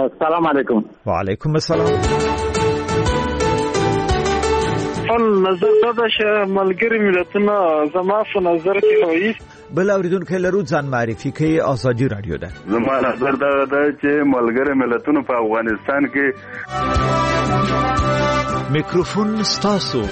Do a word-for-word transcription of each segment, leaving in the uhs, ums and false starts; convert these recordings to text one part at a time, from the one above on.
السلام علیکم. وعلیکم السلام. خپل نظر دا چې ملګری ملتونه زما په نظر کې وایي بل اوریدونکو لرو ځان معرفي کوي. ازادي رادیو ده. زما نظر دا ده چې ملګری ملتونه په افغانستان کې میکروفون ستاسو.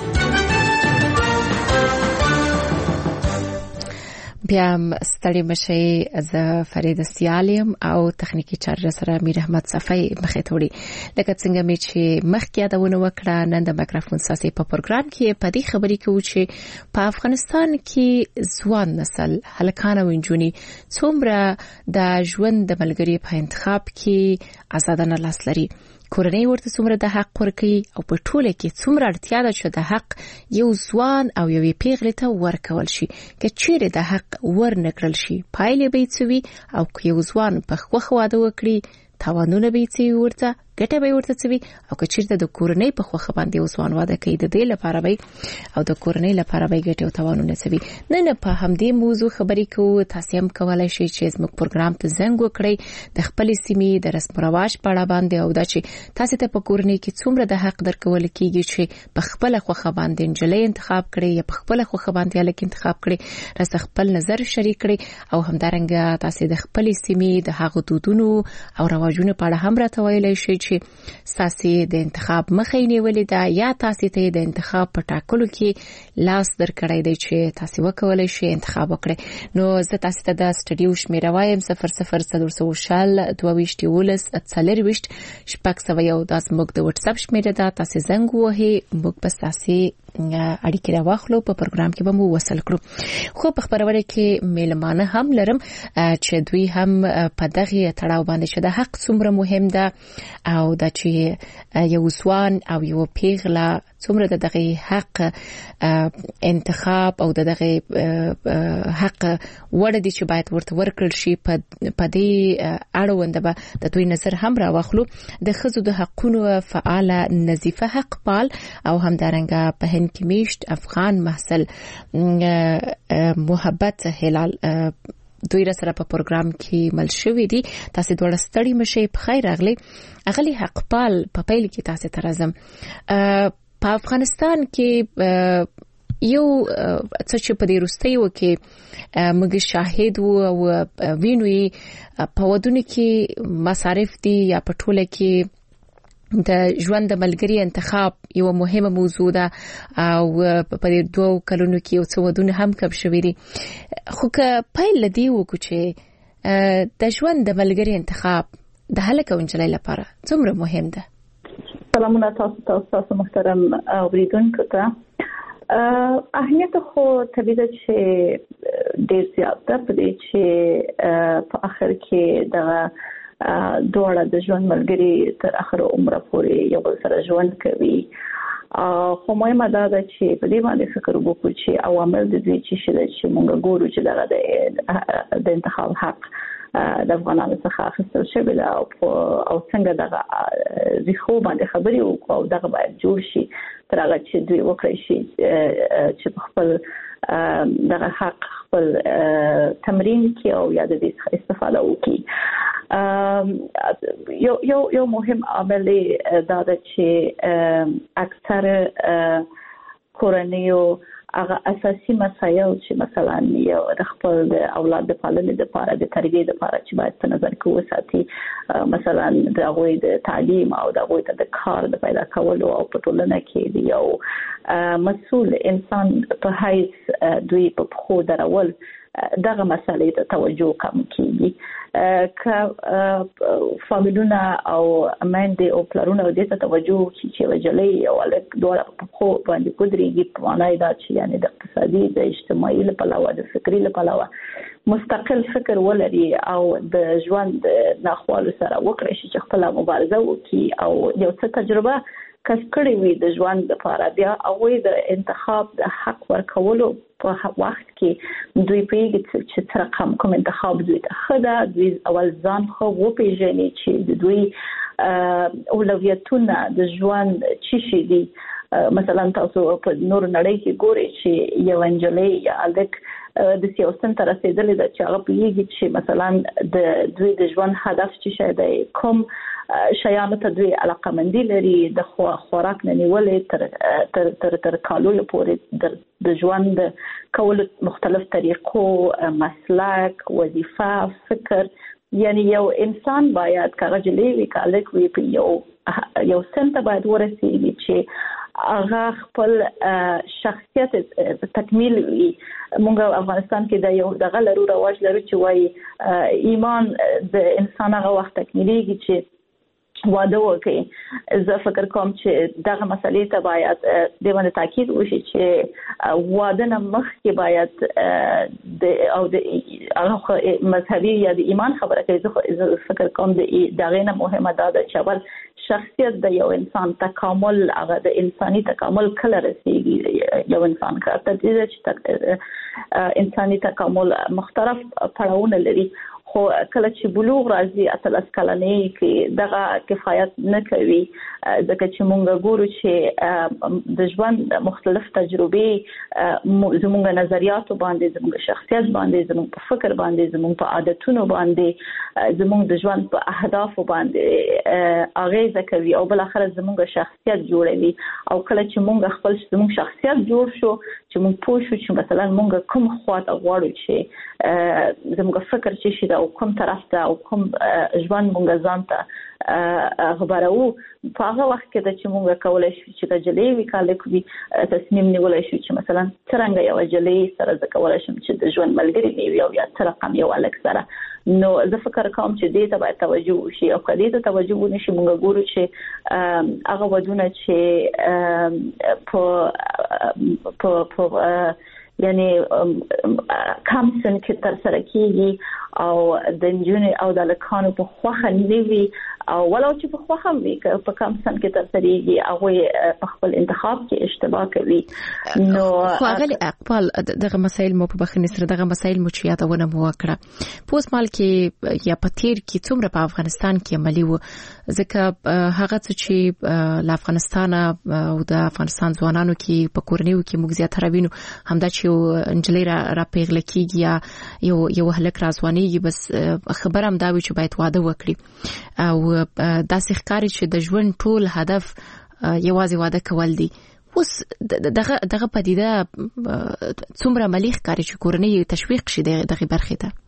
بیا ستړي مشي ز فرید سیالم او تخنیکی چارج سره میر احمد صفای مخې ته وړي. لکه څنګه مې چې مخکې یادونه وکړه نن د میکروفون ساسي په پروګرام کې په دې خبرې کوو چې په افغانستان کې ځوان نسل هلکان او نجونې څومره د ژوند د ملګری په انتخاب کې آزادانه لاس لري. کورنۍ ورته څومره د حق ورکوي او په ټوله کې څومره اړتیا ده چې د حق یو ځوان او یوې پیغلې ته ورکول شي. که چیرې د حق ورنکړل شي پایلې به څه وي او که یو ځوان په خوښ واده وکړي تاوانونه به څه ورته ګټه به ورته څه وي او که چیرې د کورنۍ په خوښه باندې یو ځوان واده کوي د دې لپاره به او د کورنۍ لپاره به ګټه او تاوانونه څه وي. نن په همدې موضوع خبرې کوو. تاسو هم کولای شئ چې زموږ پروګرام ته زنګ وکړئ د خپل سیمې د رسم او رواج په اړه باندې او دا چې تاسو ته په کورنۍ کې څومره د حق درکول کیږي چې په خپل خوښه باندې نجلۍ انتخاب کړئ یا په خپل خوښه باندې الک انتخاب کړئ. راځه خپل نظر شریک کړئ او همدارنګه تاسو د خپل سیمې د هغو دودونو او رواجونو په اړه هم راته ویلای شئ چې تاسو د انتخاب مخې نیولې ده یا تاسو ته د انتخاب په ټاکلو کې لاس درکړی دی چې تاسو وکولای شئ انتخاب وکړئ. نو زه تاسو ته د سټډیو شمیره وایم صفر صفر صفر شل دوه ویشت ولس څلور ویشت شپږ سوه یو. دا زموږ د واتس اپ شمیره ده. تاسو زنګ ووهئ موږ به تاسو اړیکې راوخلو په پروګرام کې به مو وصل کړو. خو په خبرونه کې میلمانه هم لرم چې دوی هم په دغه تړاو باندې چې د حق څومره مهم ده او د چې یو ځوان او یو پیغله څومره د دغه حق انتخاب او د دغه حق وړ دي چې باید ورته ورکړل شي په دې اړوند به د دوی نظر هم راوخلو. د ښځو د حقونو فعال نظیفه حق پال او همدارنګه په هند کې میشت افغان محصل محبت هلال دوی را سره په پروګرام کې مل شوې دي. تاسو دوه ستړي مشه په خیر راغلي. اغلی حق پال په پیل کې تاسو ته راځم. په افغانستان کې یو څه چې په دې وروستیو کې موږ شاهد وو او وینوي په ودونو کې مصارف دي یا په ټوله کې د ژوند د ملګری انتخاب یو مهمه موضوع ده او په دې دوه کلونو کې یو څه ودونه هم کم شوي دي. خو که پیل لدی وکړو چې د ژوند د ملګری انتخاب د هلک او نجلۍ لپاره څومره مهم ده. سلامونه تاسو ته تاسو محترم اوریدونکو ته. اهمیت خو طبیعي ده چې ډیر زیات ده په دې چې په اخر کې دغه دوړه د ژوند ملګری تر اخر عمر پورې یو بل سره ژوند کوي. خو مهمه ده چې په دې باندې فکر وکړو چې عوامل د دې چې شته چې موږ ګورو چې دغه د انتخاب حق د افغانانو څخه اخیستل شوی ده او څنګه دغه ریښو باندې خبرې وکړو او دغه باید جوړ شي تر هغه چې دوی وکړي شي چې خپل دغه حق خپل تمرین کې او یا د دې استفاده وکړي. یو یو یو مهم عامل دا ده چې اکثر کورنیو هغه اساسي مسایل چې مثلا یو د خپل اولاد د پالنې لپاره د تربیې لپاره چې باید په نظر کې وساتي، مثلا د هغوی د تعلیم او د هغوی ته د کار د پیدا کولو او په ټولنه کې د یو مسؤل انسان په حیث دوی په پښو درول دغه مسالې ته توجه کم کیږي. که فامیلونه او امنده او پلارونه دې ته توجه کوي چې وجلې او الک دوه په خو باندې کودريږي په معنی دا چې یعنی د اقتصادي د اجتماعي لپاره د فکری لپاره مستقل فکر ولري او د ژوند ناخوالو سره وکړي چې خپل مبارزه وکړي او یو څه تجربه کس کړی وي د ژوند لپاره بیا او د انتخاب د حق ورکولو په وخت کې دوی پیږي چې تر کوم کوم انتخاب دوی ته خدا دوی اول ځان خو وپیژني چې دوی اولویتونه د ژوند چی شي دي. مثلا تاسو په نور نړۍ کې ګورئ چې یو انجلۍ یا الک د سیاست تر رسیدلې د چې هغه پیږي چې مثلا د دوی د ژوند هدف چې شاید کوم شیانو ته دوی علاقمندي لري د خوراک نه نیولې تر تر تر تر کالو پورې د ژوند کول مختلف طریقو مسلک وظیفه فکر یعنی یو انسان باید کاغجلې وی کالک وی په یو یو سنت باید ورسیږي چې هغه خپل شخصیت تکمیل وي. موږ افغانستان کې د یو دغه لرو رواج لرو چې وایي ایمان د انسان هغه وخت تکمیلېږي چې واده وکړي. زه فکر کوم چې دغه مسلې ته باید د باندې تاکید وشي چې واده نه مخکې باید د او د مذهبي یا د ایمان خبره کوي. زه فکر کوم د دغه نه مهمه ده چې اول شخصیت د یو انسان تکامل هغه د انساني تکامل کله رسیږي. یو انسان کارته دي چې انساني تکامل مختلف پړاوونه لري خو کله چې بلوغ راځي اتلس کلنې کې دغه کفایت نه کوي ځکه چې مونږ ګورو چې د ژوند مختلف تجربې زموږ نظریات باندې زموږ شخصیت باندې زموږ په فکر باندې زموږ په عادتونو باندې زموږ د ژوند په اهداف باندې اغیزه کوي او بل اخر زموږ شخصیت جوړوي. او کله چې مونږ خپل زموږ شخصیت جوړ شو چې مونږ پوه شو چې مثلا مونږ کوم خواته غواړو چې زموږ فکر چې شي او کوم طرف ته او کوم ژوند مونږ ځان ته خبرو په هغه وخت کې د چې مونږ کولای شو چې د جلې وکالک وي تصمیم نیولای شو چې مثلا څنګه یو جلې سره د کولای شم چې د ژوند ملګری نیو یا څه رقم یو الک سره. نو زه فکر کوم چې دې ته باید توجه وشي او کله دې ته توجه ونشي مونږ ګورو چې هغه ودونه چې په په په یعنی کم سن کې تر سره کیږي او د انجونې او د لکانو په خوخه نیوي او ولو چې په خوخه وي په کم سن کې تر سره کیږي هغه په خپل انتخاب کې اشتباه کوي. نو خواغلی اقبال دغه مسایل مو په بخښنې سره دغه مسایل مو چې یادونه مو وکړه پوس مال کې یا پتیر کې څومره په افغانستان کې عملی و ځکه هغه چې له افغانستان او د افغانستان ځوانانو کې په کورنیو کې موږ زیاتره وینو همدا چې انجلۍ را, را پیغله کیږي یا یو یو هلک راځوانيږي بس خبر هم دا وي چې باید واده وکړي او داسې ښکاري چې د ژوند ټول هدف یوازې واده کول دي. اوس دغه دغه پدیده څومره عملي ښکاري چې کورنۍ تشویق شي دغه برخې ته.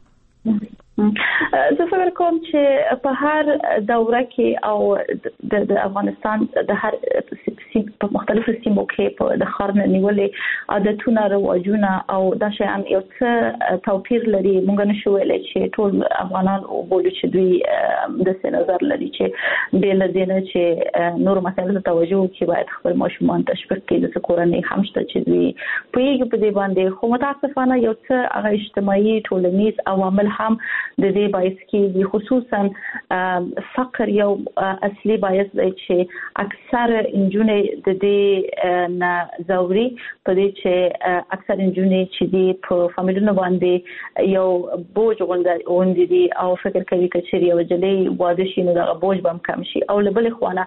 زه فکر کوم چې په هر دوره کې او د افغانستان د هر په مختلفو سیمو کې په د خارنه نیولې عادتونه رواجونه او دا شیان یو څه توپیر لري. موږ نشو ویلای چې ټول افغانان او بولو چې دوی د څه نظر لري چې بل دینه چې نور مسایل ته توجه کوي باید خپل ماشومان تشویق کړي د کورنۍ همشته چې دوی په یوه په دې باندې خو متاسفانه یو څه هغه اجتماعي ټولنیز عوامل هم د دې باعث کېږي خصوصا فقر یو اصلي باعث دی چې اکثر انجونې د دې نه زوري په دې چې اکثر انجونې چې دي په فامیلونو باندې یو بوج غونډې دي او فکر کوي چې یو جلې واده شي نو دا بوج به کم شي او له بل خوانه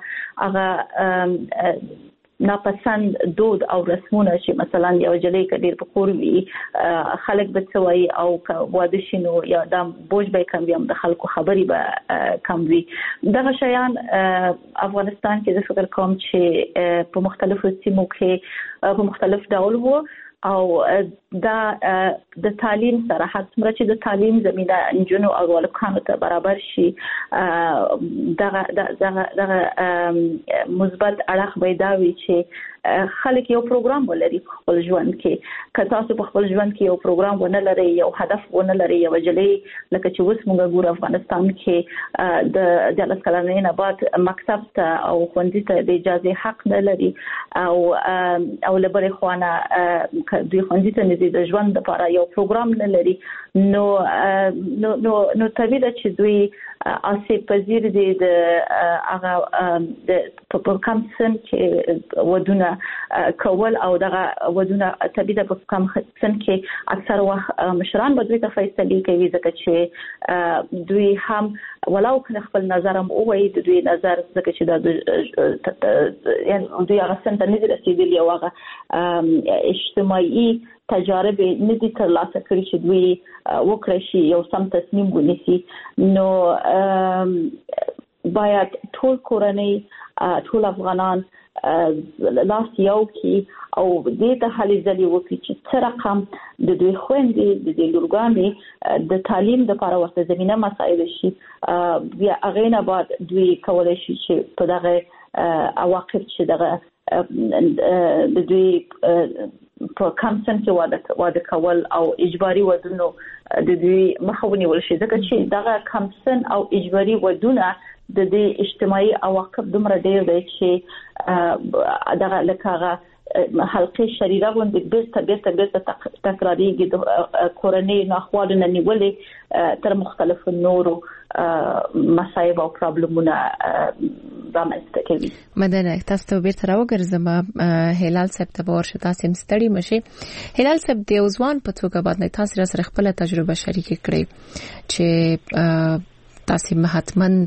هغه ناپسند دود او رسمونه چې مثلا یو جلې کډیر په کور وي خلک به څوي او واده شنو یا د بوج به کم وي د خلکو خبري به کم وي. دغه شیان افغانستان کې د فکر کوم چې په مختلفو سیمو کې په مختلف ډول وو او دا د تعلیم سره هڅه چې د تعلیم زمينه انجونو او ولکانو ته برابر شي دغه دغه دغه مثبت اړخ بيداوي چې خلک یو پروګرام ولري خپل ژوند کې که تاسو په خپل ژوند کې یو پروګرام ونه لري یو هدف ونه لري یو جلې لکه چې اوس موږ ګور افغانستان کې د جلس کلنې نه بعد مکتب ته او خوندې ته د اجازه حق نه لري او او لبري خوانه دوی خوندې ته نه د ژوند لپاره یو پروګرام نه لري نو نو نو نو طبيعي چې دوی اسې پذیر دي د هغه د په کم سن کې ودونه ودونه کول او دغه ودونه طبيعي د کم سن کې اکثر وخت مشران بدوي ته فیصله کوي ځکه چې دوی هم ولو کله خپل نظر هم وایي د دوی نظر ځکه چې د یعنی دوی هغه څنګه نه دي رسیدلي او هغه اجتماعي تجارب نه دي ترلاسه کړي چې دوی وکړي شي یو سم تصمیم ونیسي نو باید ټول کورنۍ ټول افغانان لاس یو کی او دې ته هلي ځلې وکړي چې څه رقم د دوی خويندې د دې لورګانې د تعلیم د لپاره ورته زمينه مسایل شي بیا هغه نه بعد دوی کولای شي چې په دغه عواقب چې دغه د دوی په کم سن کې واده واده کول او اجباري ودونو د دوی مخاوني ولشي ځکه چې دغه کم سن او اجباري ودونه د دې اجتماعي عواقب دومره ډېر دي چې دغه لکه حلقې شریره باندې بیرته بیرته بیرته تکرارېږي د کورنۍ ناخوالو نه نیولې تر مختلفو نورو مصايب او پرابلمونه رامنځته کوي. مدنه تاسو ته بیرته راوګرځم هلال صاحب ته ورشي تاسو مستړي مشي. هلال صاحب د اوزوان په توګه باندې تاسو سره خپل تجربه شریک کړئ چې تاسو مهاتمن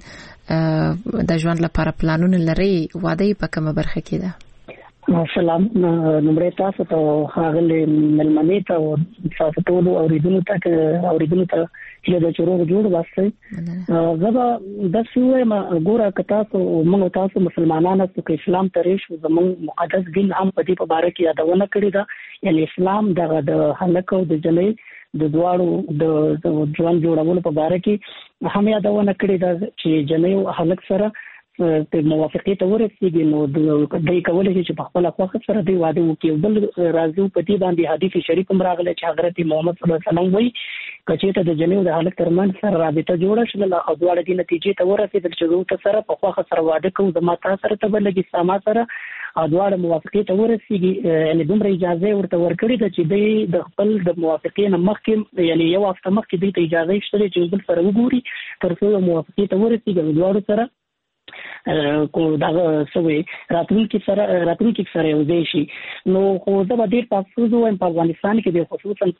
د ژوند لپاره پلانونه لري واده په کومه برخه کې ده؟ سلام نمبر تاسو ته هغه ملمنې ته تاسو ټول اوریدونکو ته اوریدونکو ته چې د چورو جوړ واسطه زبا د سوې ما ګوره کتا ته موږ تاسو مسلمانانو ته اسلام ترې شو زمون مقدس دین هم په دې په باره کې یادونه کړې ده یعنی اسلام دغه د هلک او د جنې د دواړو د ژوند جوړولو په باره کې هم یادونه کړې ده چې جنې او هلک سره په موافقه ته ورسېږي نو د دې کولای شي چې په خپل خواخ سره دی واده وکړي بل راځو په دې باندې حدیث شریف هم راغلی چې حضرت محمد صلی الله علیه وسلم وایي کچې ته د جنې او د هلک ترمنځ سره رابطه جوړه شول او دواړه د نتیجې ته ورسېدل چې دوی ته سره په خواخ سره واده کوي د ماته سره ته بلګي سما سره او دواړه موافقه ته ورسېږي یعنی دومره اجازه ورته ورکړي ده چې د خپل د موافقې نه مخکې یعنی یو هفته مخکې د اجازه شته چې بل سره وګوري تر څو موافقه ته ورسېږي دواړو سره کو دا سوي راتلونکي سره راتلونکي سره یو ځای شي نو خو دا به ډېر تاسو وایم په افغانستان کې د خصوصا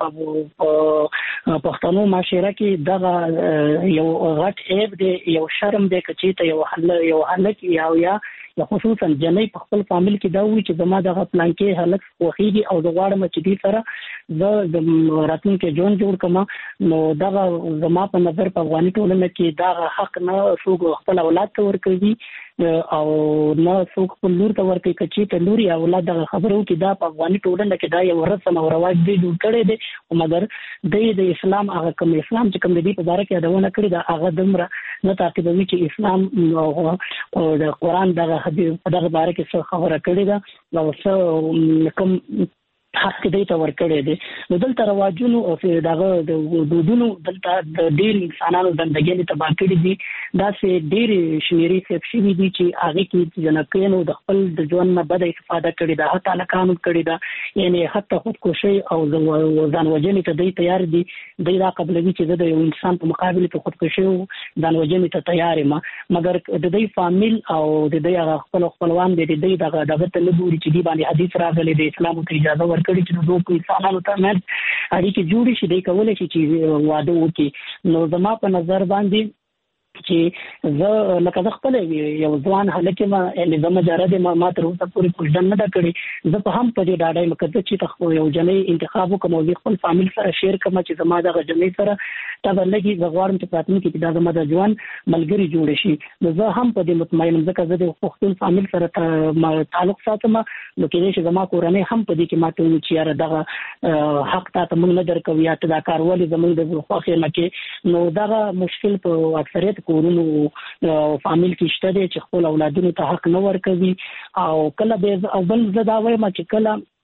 په پښتنو معاشره کې دا یو غټ عیب دی یو شرم دی چې ته یو حل یو حلک یا یا خصوصا جنې په خپل فامیل کې دا وی چې زما دغه پلان کې حلک خوخيږي او د غواړم چې دې سره د راتلونکي ژوند جوړ کما نو دا زما په نظر په افغاني ټولنه کې دا حق نه څوک خپل اولاد ته ورکوي او نه څوک په لور ته ورکوي چې ته لوري اولاد د خبرو کې دا په افغاني ټولنه کې دا یو رسم او رواج دی جوړ کړی دی او مګر د اسلام هغه کوم اسلام چې کوم دی په باره کې یادونه کړی دا هغه دمره نه تعقیبوي چې اسلام او د قران دغه حدیث په دغه باره کې څه خبره کړې ده او څه کوم حق دې ته ورکړې دي نو دلته رواجونو او دغه د دودونو دلته د ډېر انسانانو زندګۍ ته باکړې دي دا سه ډېر شمیرې څه شي دي چې هغه کې جنکانو د خپل د ژوند نه بد استفاده کړې ده حتی نه قانون کړی ده یعنی حتی خودکشي او ځان وژنې ته دی تیار دي د دا قبلوي چې د یو انسان په مقابل کې خودکشي او ځان وژنې ته تیار ما مګر د دې فامیل او د دې خپل خپلوان د دې دغه دغه ته نه ګوري چې دی باندې حدیث راغلی د اسلام ته اجازه ورکړي چې دوی په انسانانو ترمنځ اړیکې جوړې شي د کولای شي چې واده وکړي نو زما په نظر باندې چې زه لکه خپل یو ځوان هلک ما لږه مجرد ما ما تر اوسه پورې پوښتنه نه کړې زه په هم په دې ډاډه مکه چې تاسو یو جنې انتخاب وکم او خپل فامیل سره شیر کوم چې زما د جنې سره تا بلګي زغوارم چې پاتنی کې دا زما د ځوان ملګری جوړ شي نو زه هم په دې مطمئن ځکه زه د خپل فامیل سره تعلق ساتم نو کې چې زما کورنۍ هم په دې کې ماته چې یاره دغه حق ته موږ نه درکو یا ته دا کارولې زموږ د خوخه نه کې نو دا مشکل په اکثریت کورونو فامیل کې شته دي چې خپل اولادونو ته حق نه ورکوي او کله به او بل زدا وایم چې کله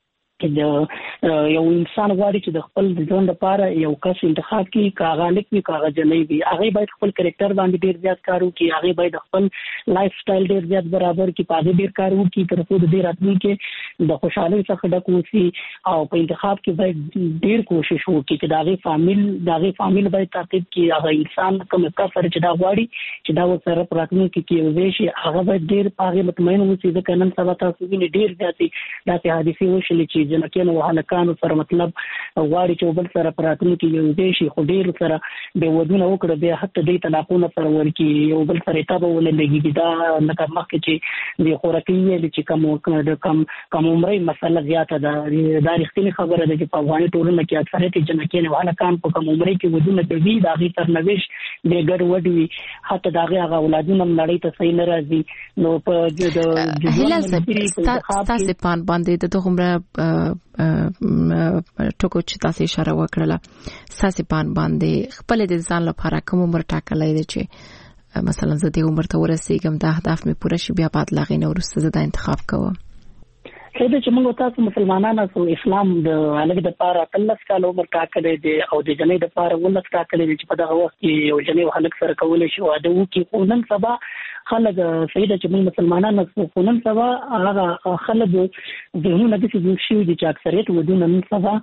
چې یو انسان غواړي چې د خپل ژوند لپاره یو کس انتخاب کړي کاغه لیک وي کاغه جنۍ وي هغه باید خپل کریکټر باندې ډیر زیات کار وکړي هغه باید خپل لایف سټایل ډیر زیات برابر کړي په ډیر کار وکړي تر څو د دې راتلونکي د خوشحالۍ څخه ډک وي او په انتخاب کې باید ډیر کوشش وکړي چې داغه فامیل داغه فامیل باید تعقیب کړي هغه انسان کوم کفر چې دا غواړي چې دا سره راتلونکي کې یو شي هغه باید ډیر پاغه مطمئن وي چې د قانون سره تاسو ویني ډیر زیاتې داسې حادثې وشلې چې جنکانو وهلکانو سره مطلب غواړي چې بل سره راتلونکي یو شي خو ډیر سره به ودونه وکړي به حتی د طلاقونو پر ورکی یو بل سره تابو ولې دا لکه مخکې چې د خوراکي ویل چې کوم د کم کوم عمرې مسله زیاته ده دا رښتینی خبره ده چې په افغاني ټولنه کې اکثریت جنکې نه ولا کان په کوم عمرې کې ودونه کوي دا غي تر نويش د ګډ وډوي حتی دا غي هغه اولادونه نړۍ ته صحیح ناراضي نو په د هلال تاسو پان باندې د عمره ټکو چې تاسو اشاره وکړه تاسو پان باندې خپل د ځان لپاره کوم عمر ټاکلای دی چې مثلا زه د عمر ته ورسېږم دا اهداف مې پوره شي بیا بعد لاغې نه ورسته زه دا انتخاب کوم کله چې موږ تاسو مسلمانانو سو اسلام د الګ د پاره تلس کال عمر ټاکلې دي او د جنې د پاره ولس ټاکلې دي چې په دغه وخت کې یو جنې وهلک سره کولای شي واده وکړي خو نن سبا خلک سیده چې موږ مسلمانانو سو نن سبا هغه خلک دهونه د څه شي چې اکثریت ودونه نن سبا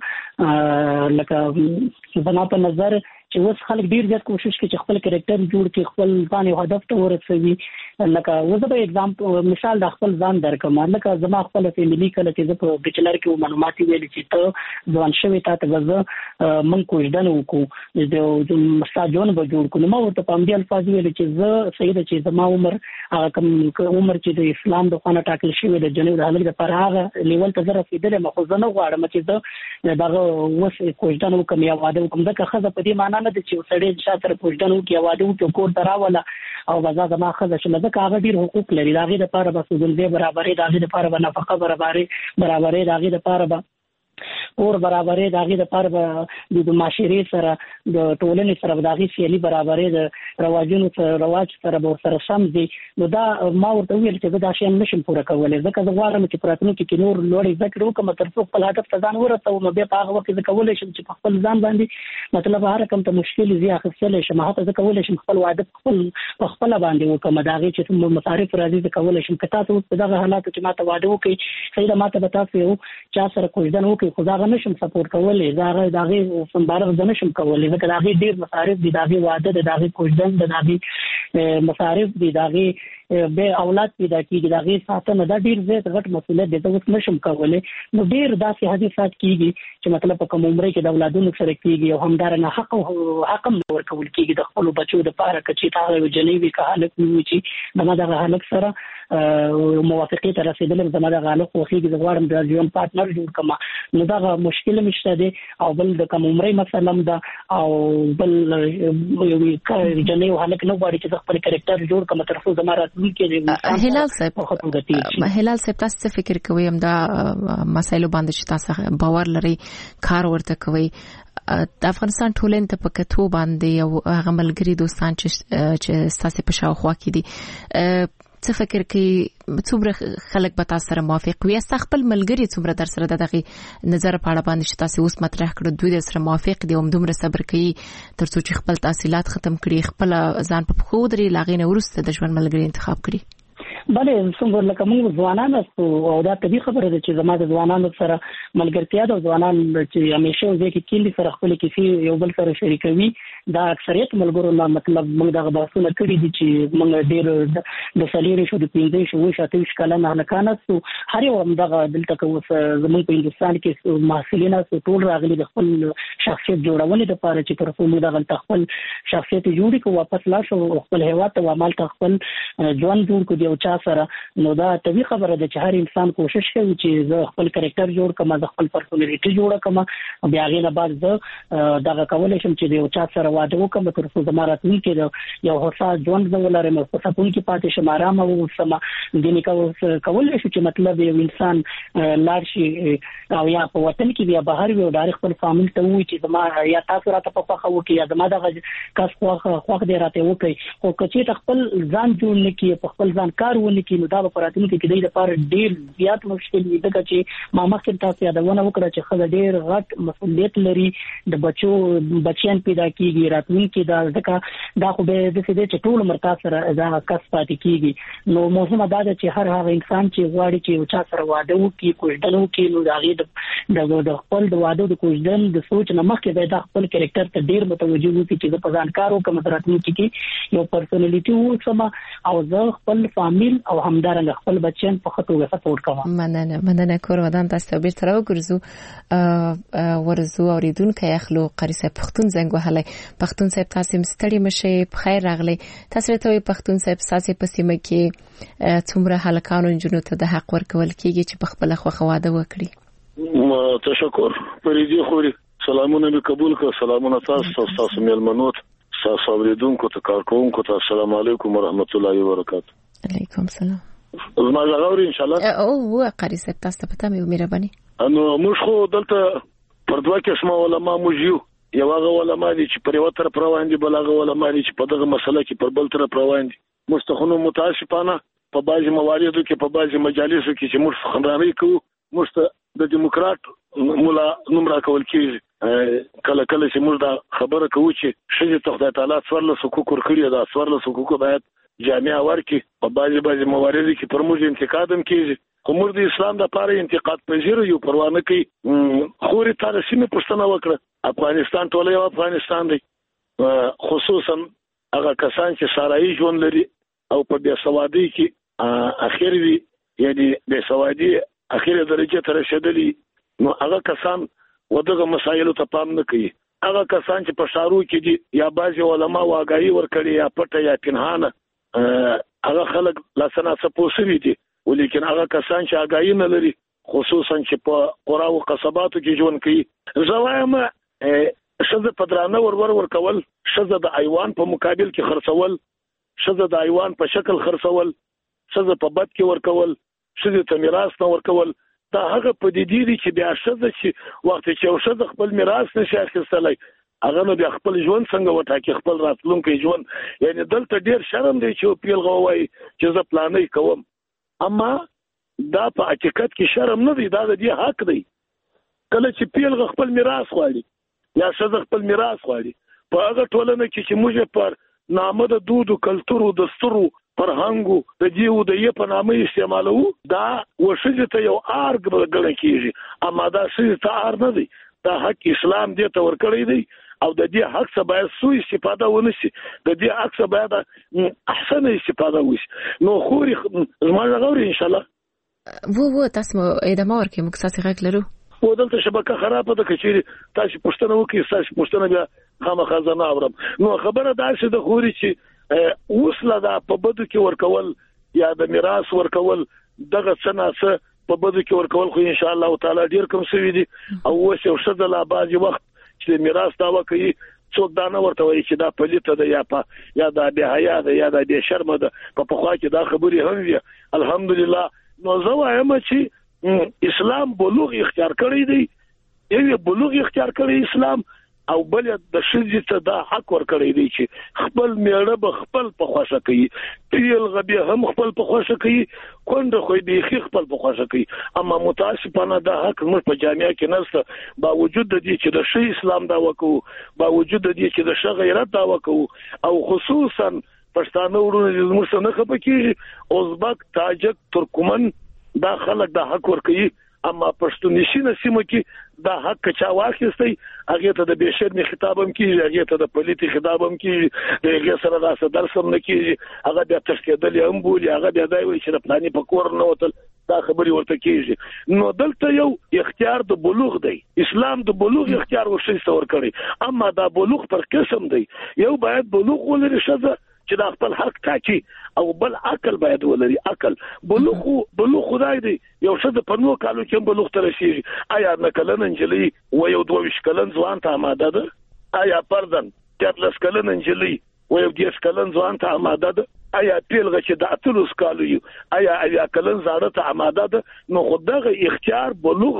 لکه بنا په نظر چې اوس خلک ډیر زیات کوشش کوي چې خپل کریکټر جوړ کړي خپل ځان یو هدف ته ورسوي لکه وزه به اگزامپل مثال د خپل ځان درکم لکه زما خپل فیملی کله چې زه په بیچلر کې معلومات ویل چې ته ځوان شوی تاسو غزه من کوژدن وکړو د مساجون به جوړ کړو نو ورته په دې الفاظ ویل چې زه سید چې زما عمر هغه کوم عمر چې د اسلام د خانه ټاکل شوی د جنوب د حالت لپاره هغه لیول ته رسیدل مخ زه نه غواړم چې زه دغه وس کوژدن وکم یا واده وکم ځکه خزه په دې معنی نه د چې سړی شاته کوژدن وکي واده وکي کور دراوله او بازار د ما خزه چې لږه کاغه ډیر حقوق لري داغه د لپاره بس د برابرۍ داغه د لپاره نفقه برابرۍ برابرۍ داغه د لپاره اور برابرۍ داغه د لپاره د معاشري سره د ټولنې سره داغه سیالي برابرۍ د رواجونو سره رواج سره به سره سم دي نو دا ما ورته ویل چې دا شی نشم پوره کولای ځکه زه غواړم چې پراتونکو کې نور لوړ ذکر وکم تر څو خپل هدف ته ځان ورسوم نو به په هغه وخت کې کولای شم چې خپل ځان باندې مطلب هر کوم ته مشکل زی اخیستل شم هغه ځکه کولای شم خپل وعده خپل خپل باندې وکم داغه چې مصارف راځي ځکه کولای شم کته ته دغه حالات چې ما ته وعده وکي سیده ما ته بتاسو یو چا سره کوژدن وکي خدا نشم سپورټ کولای دا داغه سمبارغ د نشم کولای ځکه داغه ډیر مصارف دي داغه واده د داغه کوژدن د داغه مصارف دي داغه به اولاد پیدا کیږي داغه ساتنه دا ډیر زیات غټ مسؤلیت دي ته اوس نشم کولای نو ډیر داسې حادثات کیږي چې مطلب په کوم عمر کې د اولادونو سره کیږي او همدار نه حق او حق نور کول کیږي د خپل بچو د پاره کچې تا یو جنوي که حالت وي چې دغه دغه حالت سره موافقه ته رسیدل زما د غالو خوخي د غواړم د ژوند پارتنر جوړ کما نو دا مشکل مشته دي او بل د کوم عمرې مثلا دا او بل یو جنوي حالت نو غواړي چې خپل کریکټر جوړ کما تر څو زما هلال صاحب هلال صاحب تاسو فکر کوئ هم دا مسایلو باندې چې تاسو باور لري کار ورته کوي د افغانستان ټولنې ته په کتو باندې او هغه ملګری دوستان چې چې تاسو په شاوخوا کې دي څه فکر کوي څومره خلک به تاسو سره موافق وي تاسو خپل ملګری څومره در سره دغه نظر په اړه باندې چې تاسو اوس مطرح کړو دوی سره موافق دي او دومره صبر کوي تر څو چې خپل تحصیلات ختم کړي خپل ځان په خو دري لاغې نه ورسته د ژوند ملګری انتخاب کړي بله څنګه لکه موږ ځوانان او دا طبي خبره ده چې زما د ځوانانو سره ملګرتیا د ځوانان چې همیشه ځکه کیندي سره خپل کیسې یو بل سره شریکوي دا اکثریت ملګرو نه مطلب موږ دغه بحثونه کړی دي چې موږ ډېر د سلیری شو د پینځه شو شاته شکل نه هلکانه سو هر یو دغه دلته کوم زموږ په هندستان کې محصلین سو ټول راغلي د خپل شخصیت جوړونې لپاره چې تر څو موږ دغه خپل شخصیت جوړی کو واپس لا شو خپل هیواد ته عمل خپل ځوان جوړ کو دی او چا سره نو دا طبي خبره ده چې هر انسان کوشش کوي چې زه خپل کریکټر جوړ کړم زه خپل پرسونالټي جوړ کړم بیا غي نه بعد زه دغه کولای شم چې یو چا سره واده وکم تر څو زماراتونی کې یو هوسا ژوند ولرم په سپون کې پاتې شم آرام او سم د نیکو کول شي چې مطلب یو انسان لار شي او یا په وطن کې بیا بهر وي او د خپل فامیل ته وي چې زما یا تاسو راته په خو کې یا زما د کس خو خو دې راته وکي او کچې خپل ځان جوړ نکي په خپل ځان کار ونکي نو دا په راتلونکي کې د لپاره ډیر زیات مشکل وي دغه چې ما مخکې تاسو یادونه وکړه چې خزه ډیر غټ مسؤلیت لري د بچو بچیان پیدا کیږي راتلونکي دا ځکه دا خو به د دې چې ټول مرتا سره دا کس پاتې کیږي نو مهمه دا ده چې هر هغه انسان چې غواړي چې چا سره واده وکړي کوژدن وکړي نو دا غي د خپل د واده د کوژدن د سوچ نه مخکې به د خپل کریکټر ته ډیر متوجه وي چې د پزان کارو کوم راتلونکي کې یو پرسنالټي و سم او زه خپل فامیل او همدارنګ خپل بچیان په خطوه سپورټ کوم مننه مننه کور ودان تاسو به تر وګرځو ورزو اوریدونکو اخلو قاری صاحب پښتون زنګ وهلای پښتون صاحب تاسو مستړي مشه په خیر راغلی تاسو ته پښتون صاحب ساسي پسیمه کې څومره هلکانو جنونو ته د حق ورکول کیږي چې په خپل خو خواده وکړي تشکر پریدي خوري سلامونه به قبول کړه سلامونه تاسو تاسو ملمنوت تاسو اوریدونکو ته کارکونکو ته السلام علیکم ورحمت الله وبرکاته علیکم السلام زما غوړي ان شاء الله او قاری صاحب تاسو په تاسو مهرباني انو موږ خو دلته پر دوه قسمه علما موږ یو یو هغه علما دي چې پر یو طرف روان دي بل هغه علما دي چې په دغه مسله کې پر بل طرف روان دي مستخونو متاسفانه په بعضي مواردو کې په بعضي مجالسو کې چې موږ خبرې کوو موږ د دیموکرات مولا نوم راکول کیږي کله کله چې موږ دا خبره کوو چې شې ته خدای تعالی څورله حقوق ورکړي دا څورله حقوق باید جامعه ورکي په بعضي بعضي مواردو کې پر موږ انتقاد هم کیږي کومر د اسلام د لپاره انتقاد پذیر یو پروا نه کوي خوري تاسو سیمه پښتنه وکړه افغانستان ټول یو افغانستان دی خصوصا هغه کسان چې سارای ژوند لري او په بیا سوادي کې اخر وی یعنی د سوادي اخیره درجه ته رسیدلی نو هغه کسان ودغه مسایلو ته پام نه کوي هغه کسان چې په شارو کې دي یا بعضي علما واګایي ورکړي یا پټه یا پنهانه هغه خلک لاسنه سپوسوي دي ولیکن هغه کسان چې اگاهی نه لري خصوصا چې په قرا او قصباتو کې ژوند کوي زوایم شزه پدرانه ور ور ور کول شزه د ایوان په مقابل کې خرڅول شزه د ایوان په شکل خرڅول شزه په بد کې ور کول شزه ته میراث نه ور کول دا هغه په دې دي چې بیا شزه چې وخت چې شزه خپل میراث نشي اخیستلای هغه نو بیا خپل ژوند څنګه وټاکي خپل راتلونکي ژوند یعنی دلته ډیر شرم دی چې پیل غووي چې زه پلانې کوم اما دا په حقیقت کې شرم نه دی دا د دې حق دی کله چې پیل خپل میراث غواړي یا شزه خپل میراث غواړي په هغه ټولنه کې چې موږ پر نامه د دود او کلچر او دستور فرهنګو د دیو د یې په نامه استعمالو دا وشجه ته یو ارګ بلګل کیږي اما دا شی ته ار نه دی دا حق اسلام دې ته ورکړی دی او د دې حق څخه باید سوء استفاده ونشي د دې حق څخه باید احسن استفاده وشي نو خوري زموږ غوړي ان شاء الله وو وو تاسو ادمه ورکې مکساسي غږ لرو و دلته شبکه خرابه ده کچېری تاسو پښتنه وکي تاسو پښتنه بیا خامخا ځنه اورم نو خبره دا چې د خوري چې وسله دا په بدو کې ورکول یا د میراث ورکول دغه څنګه په بدو کې ورکول خو ان شاء الله تعالی ډیر کم سوي دي او وسه او شذ لا بعضي وخت چې میراث دا وکي څوک دا نه ورته وایي چې دا پلیته ده یا په یا دا به حیا ده یا دا به شرم ده په پخوا کې دا خبري هم وي الحمدلله نو زه وایم چې اسلام بلوغ اختیار کړی دی یو بلوغ اختیار کړی اسلام او بل د شذ ته دا حق ور کړی دی چې خپل میړه به خپل په خوښه کوي پیل غبي هم خپل په خوښه کوي کونډه خو دې خپل په خوښه کوي اما متاسفانه دا حق موږ په جامعه کې نشته با وجود د دې چې د شی اسلام دا وکړو با وجود د دې چې د ش غیرت دا وکړو او خصوصا پښتانه ورونه موږ څنګه خپکیږي ازبک تاجک ترکمن دا خلک دا حق ور کوي اما پښتونشي نسیمه کې دا حق چا واخیستي هغه ته د بشرني خطابم کیږي هغه ته د پولیټي خطابم کیږي دغه سره دا درسم نه کیږي هغه بیا تشکیدل هم بولی هغه بیا دای وي چې پلاني په کور نه وتل دا خبري ورته کیږي نو دلته یو اختیار د بلوغ دی اسلام د بلوغ اختیار ورشي ور کړی اما دا بلوغ پر قسم دی یو باید بلوغ ولري شذ چې دا خپل حق ټاکي او بل عقل باید ولري عقل بلوغ بلوغ خدای دی یو څه د پنو کالو کې بلوغ تر رسیږي آیا نکلن انجلي و یو دوه وش کلن ځوان ته آماده ده آیا پردن یاتلس کلن انجلی و یو دیس کلن ځوان ته آماده ده آیا پیلغه چې د اتلس کالو یو آیا آیا کلن زاړه ته آماده ده نو خدغه اختیار بلوغ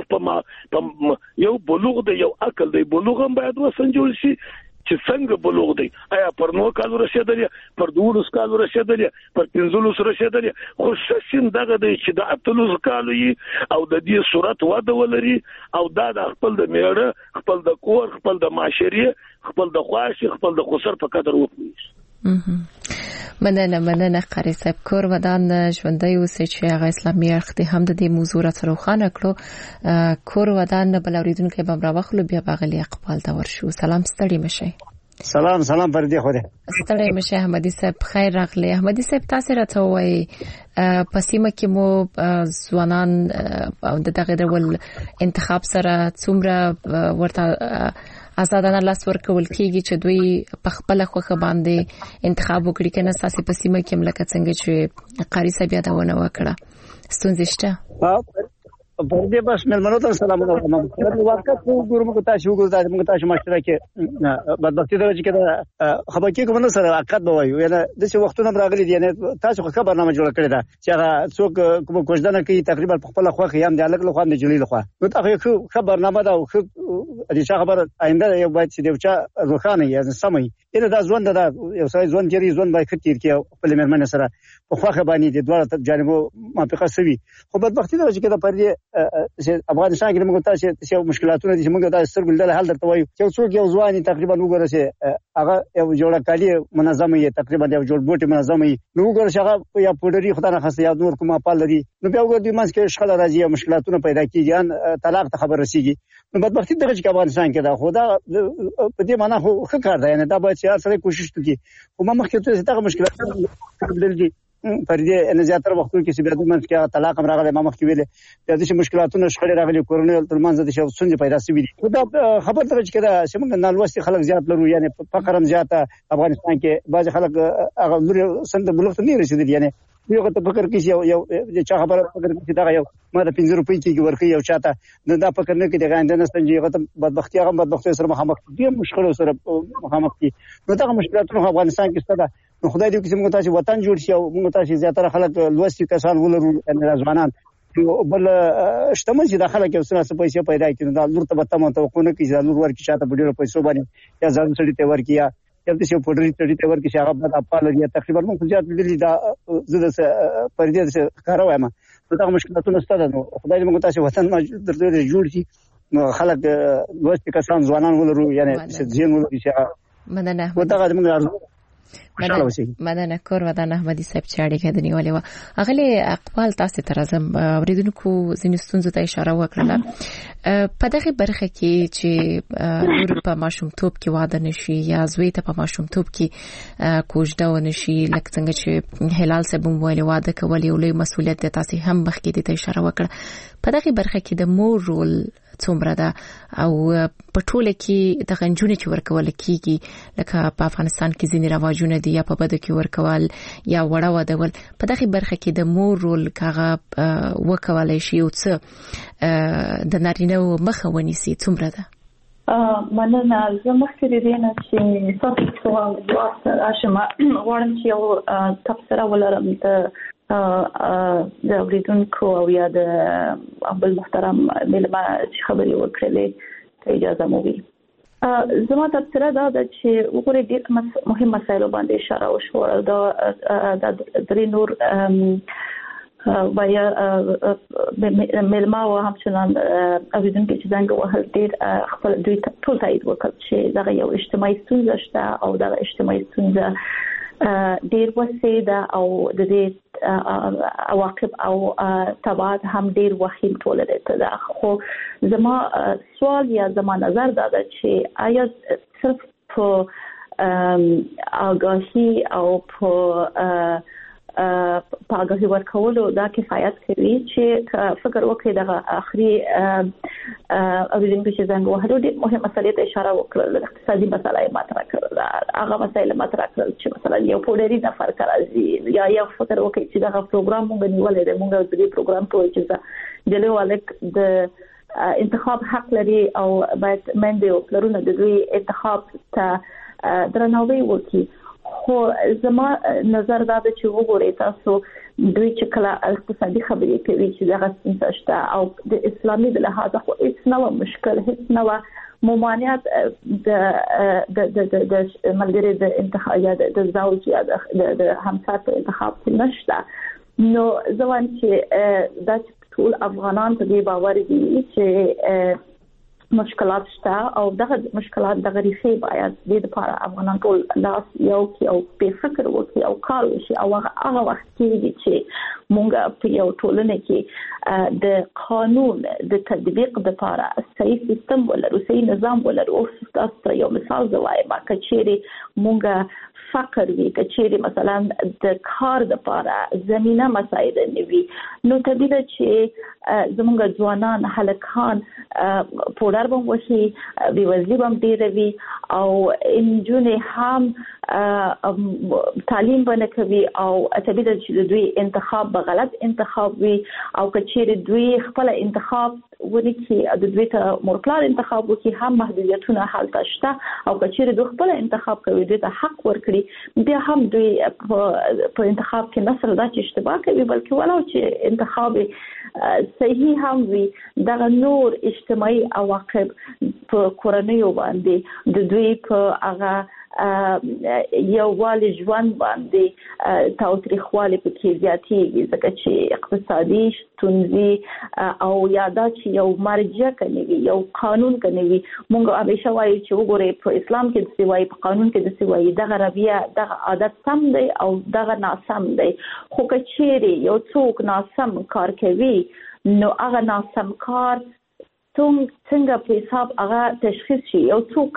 په یو بلوغ د یو عقل دی بلوغ هم باید وسنجول شي چې څنګه بلوغ دی آیا پر نو کالو رسیدلی پر دوه کالو رسیدلی پر پنځلس رسیدلی خو شسین دغه دی چې د اتلس کالو او د دې صورت واده ولري او دا د خپل د میړه خپل د کور خپل د معاشري خپل د خواش خپل د خسر په قدر وکړي. مننه مننه قاری صاحب کور ودان ژوندۍ اوسې چې هغه اسلامي اړخ ته هم د دې موضوع سره خوانه کړو کور ودان بل اوریدونکو به راوخلو بیا باغلی اقبال دا ورشو. سلام ستړي مشه. سلام سلام پر دې خوده ستړي مشه احمدي صاحب خیر راغلی. احمدي صاحب تاسو راته وایي پسیمه کې مو ځوانان او دغه ډول انتخاب سره څومره ورته آزادانه لاس ورکول کیږي چې دوی په خپل خوخه باندې انتخاب وکړي کنه ساسي پسیمه کې ملک څنګه چې قاری صاحب یادونه وکړه ستونزې شته پر دې بس ملمنو ته سلام علیکم. په واقع خو ګورم کو تاسو وګورئ موږ تاسو مشوره کې بدبختی درجه کې خبر کې کوم سره عقد بوایو یعنی د څه وختونه راغلي دي یعنی تاسو خو خبرنامه جوړ کړی دا چې هغه څوک کوم کوژدنه کوي تقریبا په خپل خوخه یم د الګ له خو د جلی له خو نو تاسو خبرنامه دا خو د څه خبر آینده یو باید چې د روخانه یې سمي ان دا ځوند دا یو ځای ځوند جری ځوند باید کتیر کې خپل مرمن سره په خوخه باندې د دوه جانبو موافقه سوي خو بدبختی درجه کې دا پر دې افغانستان کې موږ تاسو چې مشکلاتونه دي چې موږ تاسو سره ګل حل درته وایو چې څوک یو ځواني تقریبا وګوره چې هغه یو جوړه کالی منظمه یې تقریبا یو جوړ بوټي منظمه یې نو وګوره چې هغه یا پودري خدای نه خاصه یا نور کومه پال لري نو بیا وګوره د منځ کې شخړه راځي مشکلاتونه پیدا کیږي طلاق ته خبر رسیږي نو بدبختی درجه کې افغانستان کې دا خدا په دې معنی خو ښه کار دی نه دا باید چې سره کوشش وکړي خو ما مخکې ته ستاسو مشکلات دي پر دې نه زیاتره وختونو کې چې بیا د منځ کې طلاق هم راغلی ما مخکې ویلې د دې مشکلاتونو شخړې راغلي کورونه تر منځ د شو څنګه پیدا شوې دي دا خبر درج کړه چې موږ نالوستي خلک زیات لرو یعنی فقر هم زیاته افغانستان کې بعض خلک هغه لري سند بلوغ ته نه رسیدي یعنی یو ته فکر کې یو یو چا خبره فکر کې دا یو ما د پنځه روپۍ کې ورکې یو چاته نو دا فکر نه کې دا غانډه نه ستنجي هغه بدبختی هغه بدبختی سره مخامخ دي مشکل سره مخامخ دي نو دا مشکلاتونه افغانستان کې ستاسو نو خدای دې چې موږ تاسو وطن جوړ شي او موږ تاسو زیاتره خلک لوستي کسان ولرو ان ځوانان بل شتمن چې داخله کې اوسنه څه پیسې پیدا کړي دا لور ته به تمه توقع نه کیږي لور ورکی شاته په ډیرو پیسو باندې یا ځان سړي ته ورکی یا یو څه په ډیرو سړي ته ورکی هغه په خپل لري تقریبا موږ زیات دي دا زده پر دې څه کاروه ما دا مشکلاتونه ستاسو نو خدای دې موږ تاسو وطن درته جوړ شي نو خلک لوستي کسان ځوانان ولرو یعنی چې ځین ولري چې مننه ودا موږ مننه کور ودان احمدي صاحب چې اړیکه د نیولې و اغلی اقبال تاسو ته راځم اوریدونکو ځینې ستونزو ته اشاره وکړه په دغه برخه کې چې نور په ماشومتوب کې واده نشي یا زوی ته په ماشومتوب کې کوژده ونشي لکه څنګه چې هلال صاحب ویلي واده کول یو لوی مسؤلیت دی تاسو هم مخکې ته اشاره وکړه په دغه برخه کې د مور رول څومره ده او په ټوله کې د غنجونې چې ورکول کیږي لکه په افغانستان کې ځینې رواجونه دي یا په بده کې ورکول یا وړه ودول په دغه برخه کې د مور رول کاغه وکولای شي او څه د نارینه مخه ونیسي څومره ده مننه زه مخکې دې نه چې تاسو سوال جواب راشم غواړم چې یو تفسیر ولرم ته د اوریدونکو او یا د ابل محترم ملما چې خبرې وکړلې ته اجازه مو وي زما تفسیر دا ده چې وګورئ ډېر مهم مسایل باندې اشاره وشوه دا د درې نور ویا ملما او همچنان اوریدونکو چې څنګه وهل ډېر خپل دوی ټول تایید وکړ چې دا یو اجتماعي ستونزه شته او دا اجتماعي ستونزه ډیر وسې ده او د دې عواقب او تبعات هم ډیر وخیم ټولې ده خو زما سوال یا زما نظر دا ده چې آیا صرف په آگاهی او په په آگاهی ورکولو دا کفایت کوي چې فکر وکړي د اخري اوریدونکو چې څنګه وهلو د مهمه مسلې ته اشاره وکړه د اقتصادي مسایل مطرح کړل هغه مسایل مطرح کړل چې مثلا یو پوډری نفر راځي یا یو فکر وکړي چې دا پروګرام مونږ نیولې ده مونږ د دې پروګرام په چې د لیوالک د انتخاب حق لري او باید منډه او پلرونه د دوی انتخاب ته درناوی وکړي. خو زما نظر دا د چې وګورئ تاسو دوی چې کله اقتصادي خبرې کوي چې دغه ستونزه شته او د اسلامي د لحاظه خو هیڅ نه مشکل هیڅ نه ممانعت د د د د ملګری د انتخاب یا د زوج یا د همسر په انتخاب کې نشته. نو ځوان چې د ټول افغانان په دې باور دي چې مشکلات شته او دغه مشکلات دغه ریښې باید د لپاره افغانان ټول لاس یو کې او په فکر وکړي او کار وشي او هغه وخت کې چې مونږ په یو ټولنه کې د قانون د تطبیق لپاره صحیح سیستم ولرو صحیح نظام ولرو. او تاسو یو مثال زوایم کچېری مونږ فقر وی کچېری مثلا د کار لپاره زمينه مساعد نه وي نو طبيعي چې زمونږ ځوانان هلکان پوره بم وشي بيوزلي بم ډیر وي او انجونې هم تعلیم باندې کوي او طبيعي چې دوی انتخاب به غلط انتخاب وي او کچېری دوی خپل انتخاب ونکي د دوی ته مورکلار انتخاب وکي هم محدودیتونه حالت شته او کچېری دوی خپل انتخاب کوي دوی ته حق ورکړي بیا هم دوی په انتخاب کې نسل دا چې اشتباه کوي بلکې ولو چې انتخاب صحیح هم وي دغه نور اجتماعي عواقب په کورنۍ باندې د دوی په هغه یو والي ژوند باندې تاوتریخوالی پکې زیاتېږي ځکه چې اقتصادي ستونزې او یادا چې یو مرجع کوي یو قانون کوي موږ همیشه وایو چې وګورئ په اسلام کې د سوای په قانون کې د سوای دغه رویه دغه عادت سم دی او دغه ناسم دی خو کچېری یو څوک ناسم کار کوي نو هغه ناسم کار څنګه په حساب هغه تشخیص شي یو څوک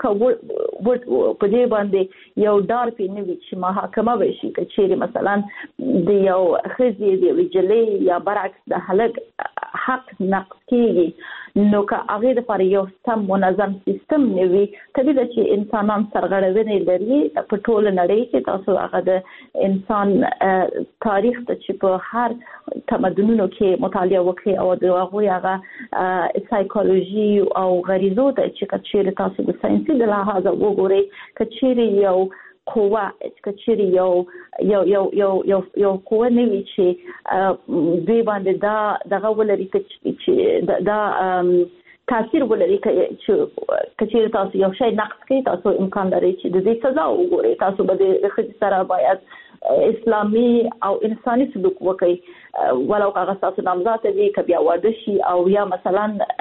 په دې باندې یو ډار پینوي چې محاکمه وشي کچېری مثلا د یو خزي دی ویجلې یا برعکس د هلک حق نقض کیږي نو که هغه د پر یو سم منظم سیستم نیوي طبيعي چې انسانان سرغړونې لري په ټول نړۍ کې تاسو هغه د انسان تاریخ ته چې په هر تمدنونو کې مطالعه وکړي او د هغه هغه سایکولوژي او غریزو ته چې کچېری تاسو د ساينسي د لحاظه وګورئ کچېری یو قوه کچېری یو یو یو یو یو یو قوه نوي چې دوی باندې دا دغه ولري چې دا تاثیر ولري چې کچېری تاسو یو شی نقد کوي تاسو امکان لري چې د دې سزا وګورئ تاسو به د خځې سره باید اسلامي او انساني سلوک وکړي ولو هغه تاسو نامزاد دي کبي واده شي او یا مثلا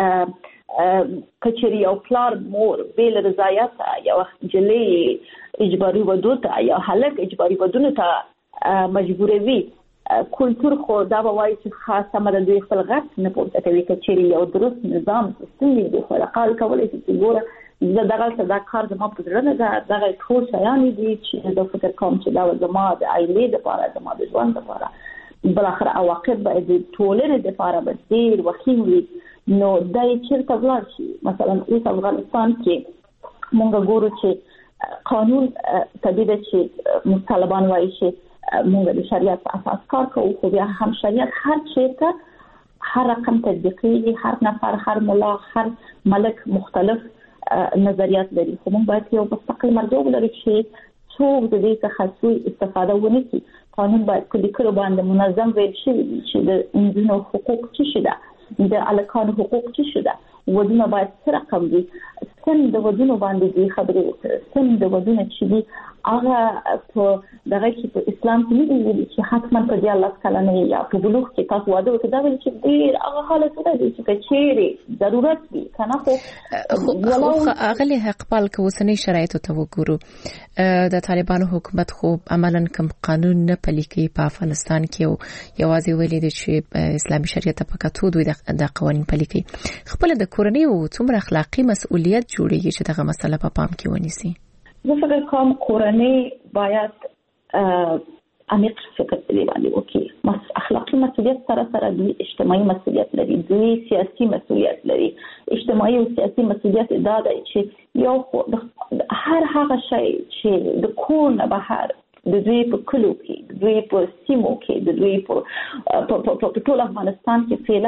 کچېری او پلار مور بیل رضایت یا جلې اجباري ودوته یا هلک اجباري ودونه ته مجبوروي کلچر خو دا وایي چې خاصه مدد دوی خپل غږ نه پورته کوي کچېری یو درست نظام سیستم دی خو قال کولای شي چې ګوره زه دغه څه دا کار زما په ځړنه دا دغه ټول شیان دي چې د فکر کوم چې دا زما د عائلې لپاره زما د ژوند لپاره بل اخر عواقب به د ټولنې لپاره به ډیر وخیم وي نو دای چیرته ولاړ شي مثلا اوس افغانستان کې مونږ ګورو چې قانون طبيعي چې مطالبان وایي چې مونږ د شریعت په اساس کار کوو خو بیا هم شریعت هر چیرته هر رقم تطبیقي هر نفر هر ملا هر ملک مختلف نظریات لري خو مونږ باید یو مستقل مرجع ولرو چې څوک د دې څخه سوء استفاده ونه کړي. قانون باید کلی کړو باندې منظم ویل شي چې د انجونو حقوق څه شي ده د الکانو حقوق څه شي ده ودونه باید څه رقم دي سن د ودونو باندې دي خبرې وکړي سن د ودونه چې دي هغه په دغه کې په اسلام کې نه دي چې حتما په دې الله کلمه یا په بلوغ کې تاسو واده وکړئ دا ویل چې ډیر هغه حالت دی چې چیرې ضرورت دي کنه خو ولو اغلی حق پال کې وسنۍ شرایط ته وګورو د طالبانو حکومت خو عملاً کوم قانون نه پلي کوي په افغانستان کې او یوازې ویلي دي چې اسلامي شریعت په کتو دوی د قوانین پلي کوي خپل د کورنۍ او څومره اخلاقی مسؤلیت جوړیږي چې دغه مسله په پام کې ونیسي. زه فکر کوم کورنۍ باید عمیق فکر باندې وکړي مس اخلاقی مسؤلیت سره سره دوی اجتماعي مسؤلیت لري دوی سیاسي مسؤلیت لري اجتماعي او سیاسي مسؤلیت دا دی چې یو هر هغه شی چې د کور نه بهر د دوی په کلو کې د دوی په سیمو کې د دوی په په ټول افغانستان کې فعلا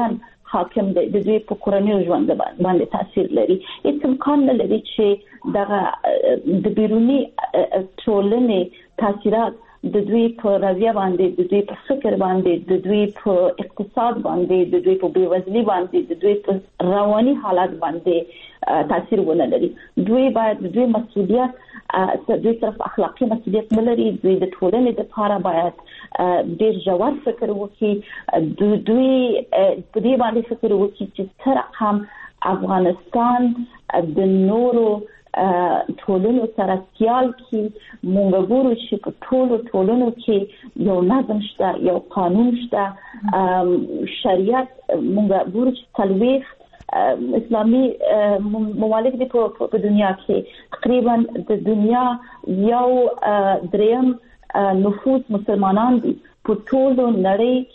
حاکم دی د دوی په کورنۍ ژوند باندې تاثیر لري. هیڅ امکان نه لري چې دغه د بیرونی ټولنې تاثیرات د دوی په رویه باندې، د دوی په فکر باندې، د دوی په اقتصاد باندې، د دوی په بیوزلي باندې، د دوی په رواني حالات باندې تاثیر ونه لري. دوی باید د دوی مسؤلیت د دوی طرف اخلاقی مسؤلیت نه لري. دوی د ټولنې لپاره باید ډیر ژور فکر وکړي. دوی په دې باندې فکر وکړي چې تر هم افغانستان د نورو ټولنو سره سیال کی مونږ ګورو چې په ټولو ټولنو کې یو نظم شته، یو قانون شته، شریعت مونږ ګورو چې تلويخ اسلامي ممالک دي په دنیا کې تقریبا د دنیا یو دریم نفوذ مسلمانان دي په ټولو نړۍ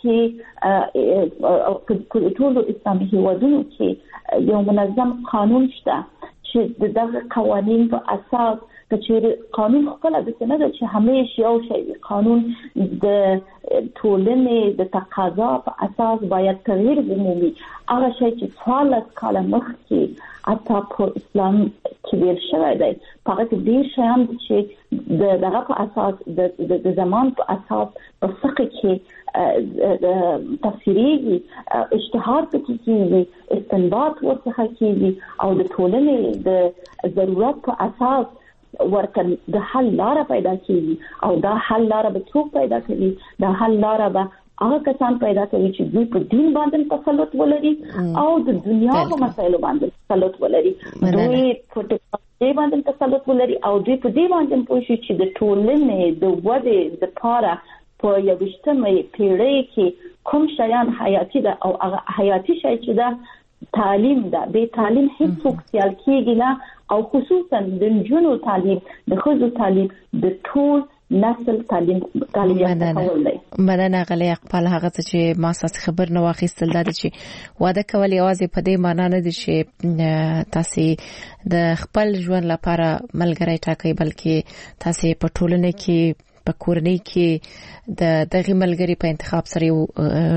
کې، په ټولو اسلامي هیوادونو کې یو منظم قانون شته چې دغه قوانين په اساس چې قانون خپل د څه نه ده چې همیشه یو شی قانون د ټولنې د تقاضا په اساس باید تغییر ومومي. هغه شی چې څوارلس کاله مخکې اته په اسلام کې ویل شوی دی هغه کې ډیر شیان چې دغه په اساس د زمان په اساس په فقه کې تفسیری اجتهاد کیږي، استنباط ورڅخه کیږي او د ټولنې د ضرورت په اساس ورکن د حل لار پیدا کیږي او دا حل لار به څوک پیدا کوي؟ دا حل لار به هغه کسان پیدا کوي چې دوی په دین باندې تسلط ولري او د دنیا په مسایلو باندې تسلط ولري. دوی په ټولنې باندې تسلط ولري او دوی په دې باندې پوه شي چې د ټولنې د ودې لپاره په یوشتمه پیړۍ کې کوم شیان حیاتي ده او هغه حیاتي شی چې ده تعلیم ده. به تعلیم هیڅ سیال کېږي نه او خصوصا د نجونو تعلیم، د ښځو تعلیم، د ټول نسل تعلیم تعلیم کول دی. مننه غلی اقبال. هغه چې ما ساس خبر نه واخیستل دا چې واده کول یوازې په دې معنی نه دي چې تاسو د خپل ژوند لپاره ملګری ټاکئ، بلکې تاسو په ټولنه کې په کورنۍ کې د دغه ملګری په انتخاب سره یو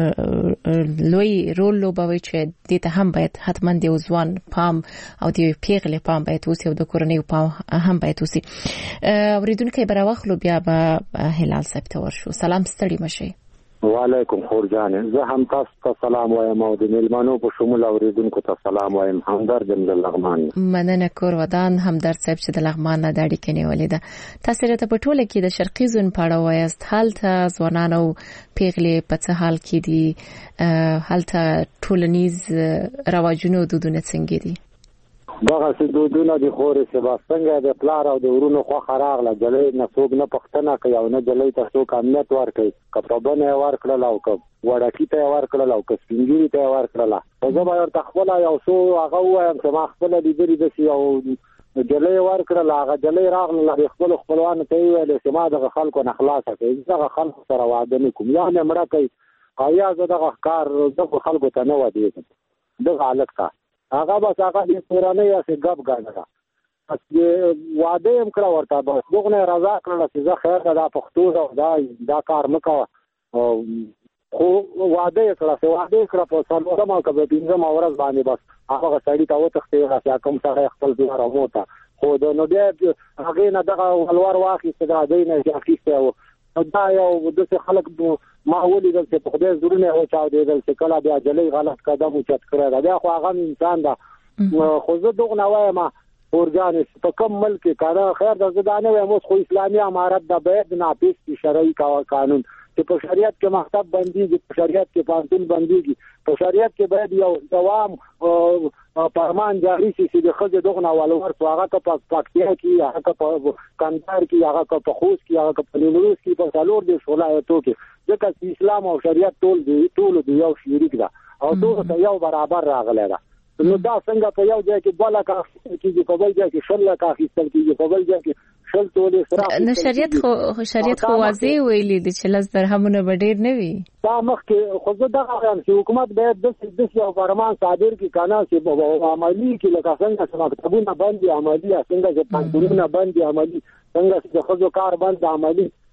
لوی رول لوبوي چې د ته هم باید حتما د ځوان پام او د پیغلې پام باید اوسي او د کورنۍ پام هم باید اوسي. اوریدونکو برا واخلو بیا به هلال صاحب ته ورشو. سلام ستړي مشي. وعلیکم خورجان. زه هم تاسو ته سلام وایم او د ملمنو په شمول اوریدونکو ته سلام وایم. همدرد د لغمان. مننه کور ودان همدرد صاحب چې د لغمان نه داړي کني ولیده. تاسو راته په ټوله کې د شرقي زون پاړه وایست. حالته ځوانانو پیغلې په څه حال کې دي؟ حالته ټولنیز رواجونه او دودونه څنګه دي؟ دغه څه دودونه د خوري سباستنګ د پلار او د ورونو خو خراغله جلې نه څوک نه پښتنه کوي او نه جلې ته څوک امنیت ورکړي. کپړبنه ورکړل او کپ وړکی ته ورکړل او کسپینګری ته ورکړل. او زه به ورته خپل یو څو هغه وایم چې ما خپل لیدري د سی او جلې ورکړل. هغه جلې راغله د خپل خپلوان ته ویل چې ما دغه خلکو نه خلاص کړي، دغه خلکو سره وعده نکوم یا نه مړه کوي او یا زه دغه کار دغه خلکو ته نه ودی دغه الکتا هغه بس هغه د پرانه یا څه غب غاڼه پس واده هم کړ ورته بس دغه رضا کړل چې زه خیر دا پښتو دا دا کار مکو خو واده کړل چې واده کړ په څلورم او کبه پنځم ورځ باندې بس هغه سړی ته وته چې کوم سره خپل دوه راوته خو د نو بیا هغه نه دغه ولور واخیسته دا دینه چې اخیسته دا یو د څه خلک ما ولیدل چې په خدای زړونه او چاو دیدل چې کله بیا جلې غلط قدم اوچت کړی دا خو هغه انسان دا خو زه دغه نه وایم اورګان په کوم ملک کاره خیر د زدانه وایم خو اسلامي امارت د باید ناپیس شرعي قانون چې په شریعت کې مکتب بنديږي، په شریعت کې پانتون بنديږي، په شریعت کې باید یو دوام پرمان جاری شي چې د خځې دغه نوالور هغه په پاکستان کې هغه په کندهار کې هغه په خوست کې هغه په نیمروز کې په څلور د ولایتونو کې ځکه اسلام او شریعت ټول دی ټول دی یو شریک ده او ټول یو برابر راغلی ده. نو دا څنګه په یو ځای کې بل کا کېږي، په بل ځای کې شل کا اخیستل کېږي، په بل ځای کې شل تولې سره نو شریعت خو شریعت خو واضح ویلي دي چې لږ درهمونه به ډیر نه وي. دا مخکې خو زه دغه وایم چې حکومت باید د د یو فرمان صادر کړي کنه چې عملی کې لکه څنګه چې مکتبونه باندې عملی څنګه چې پانتونونه باندې عملی څنګه چې خزو کار باندې عملی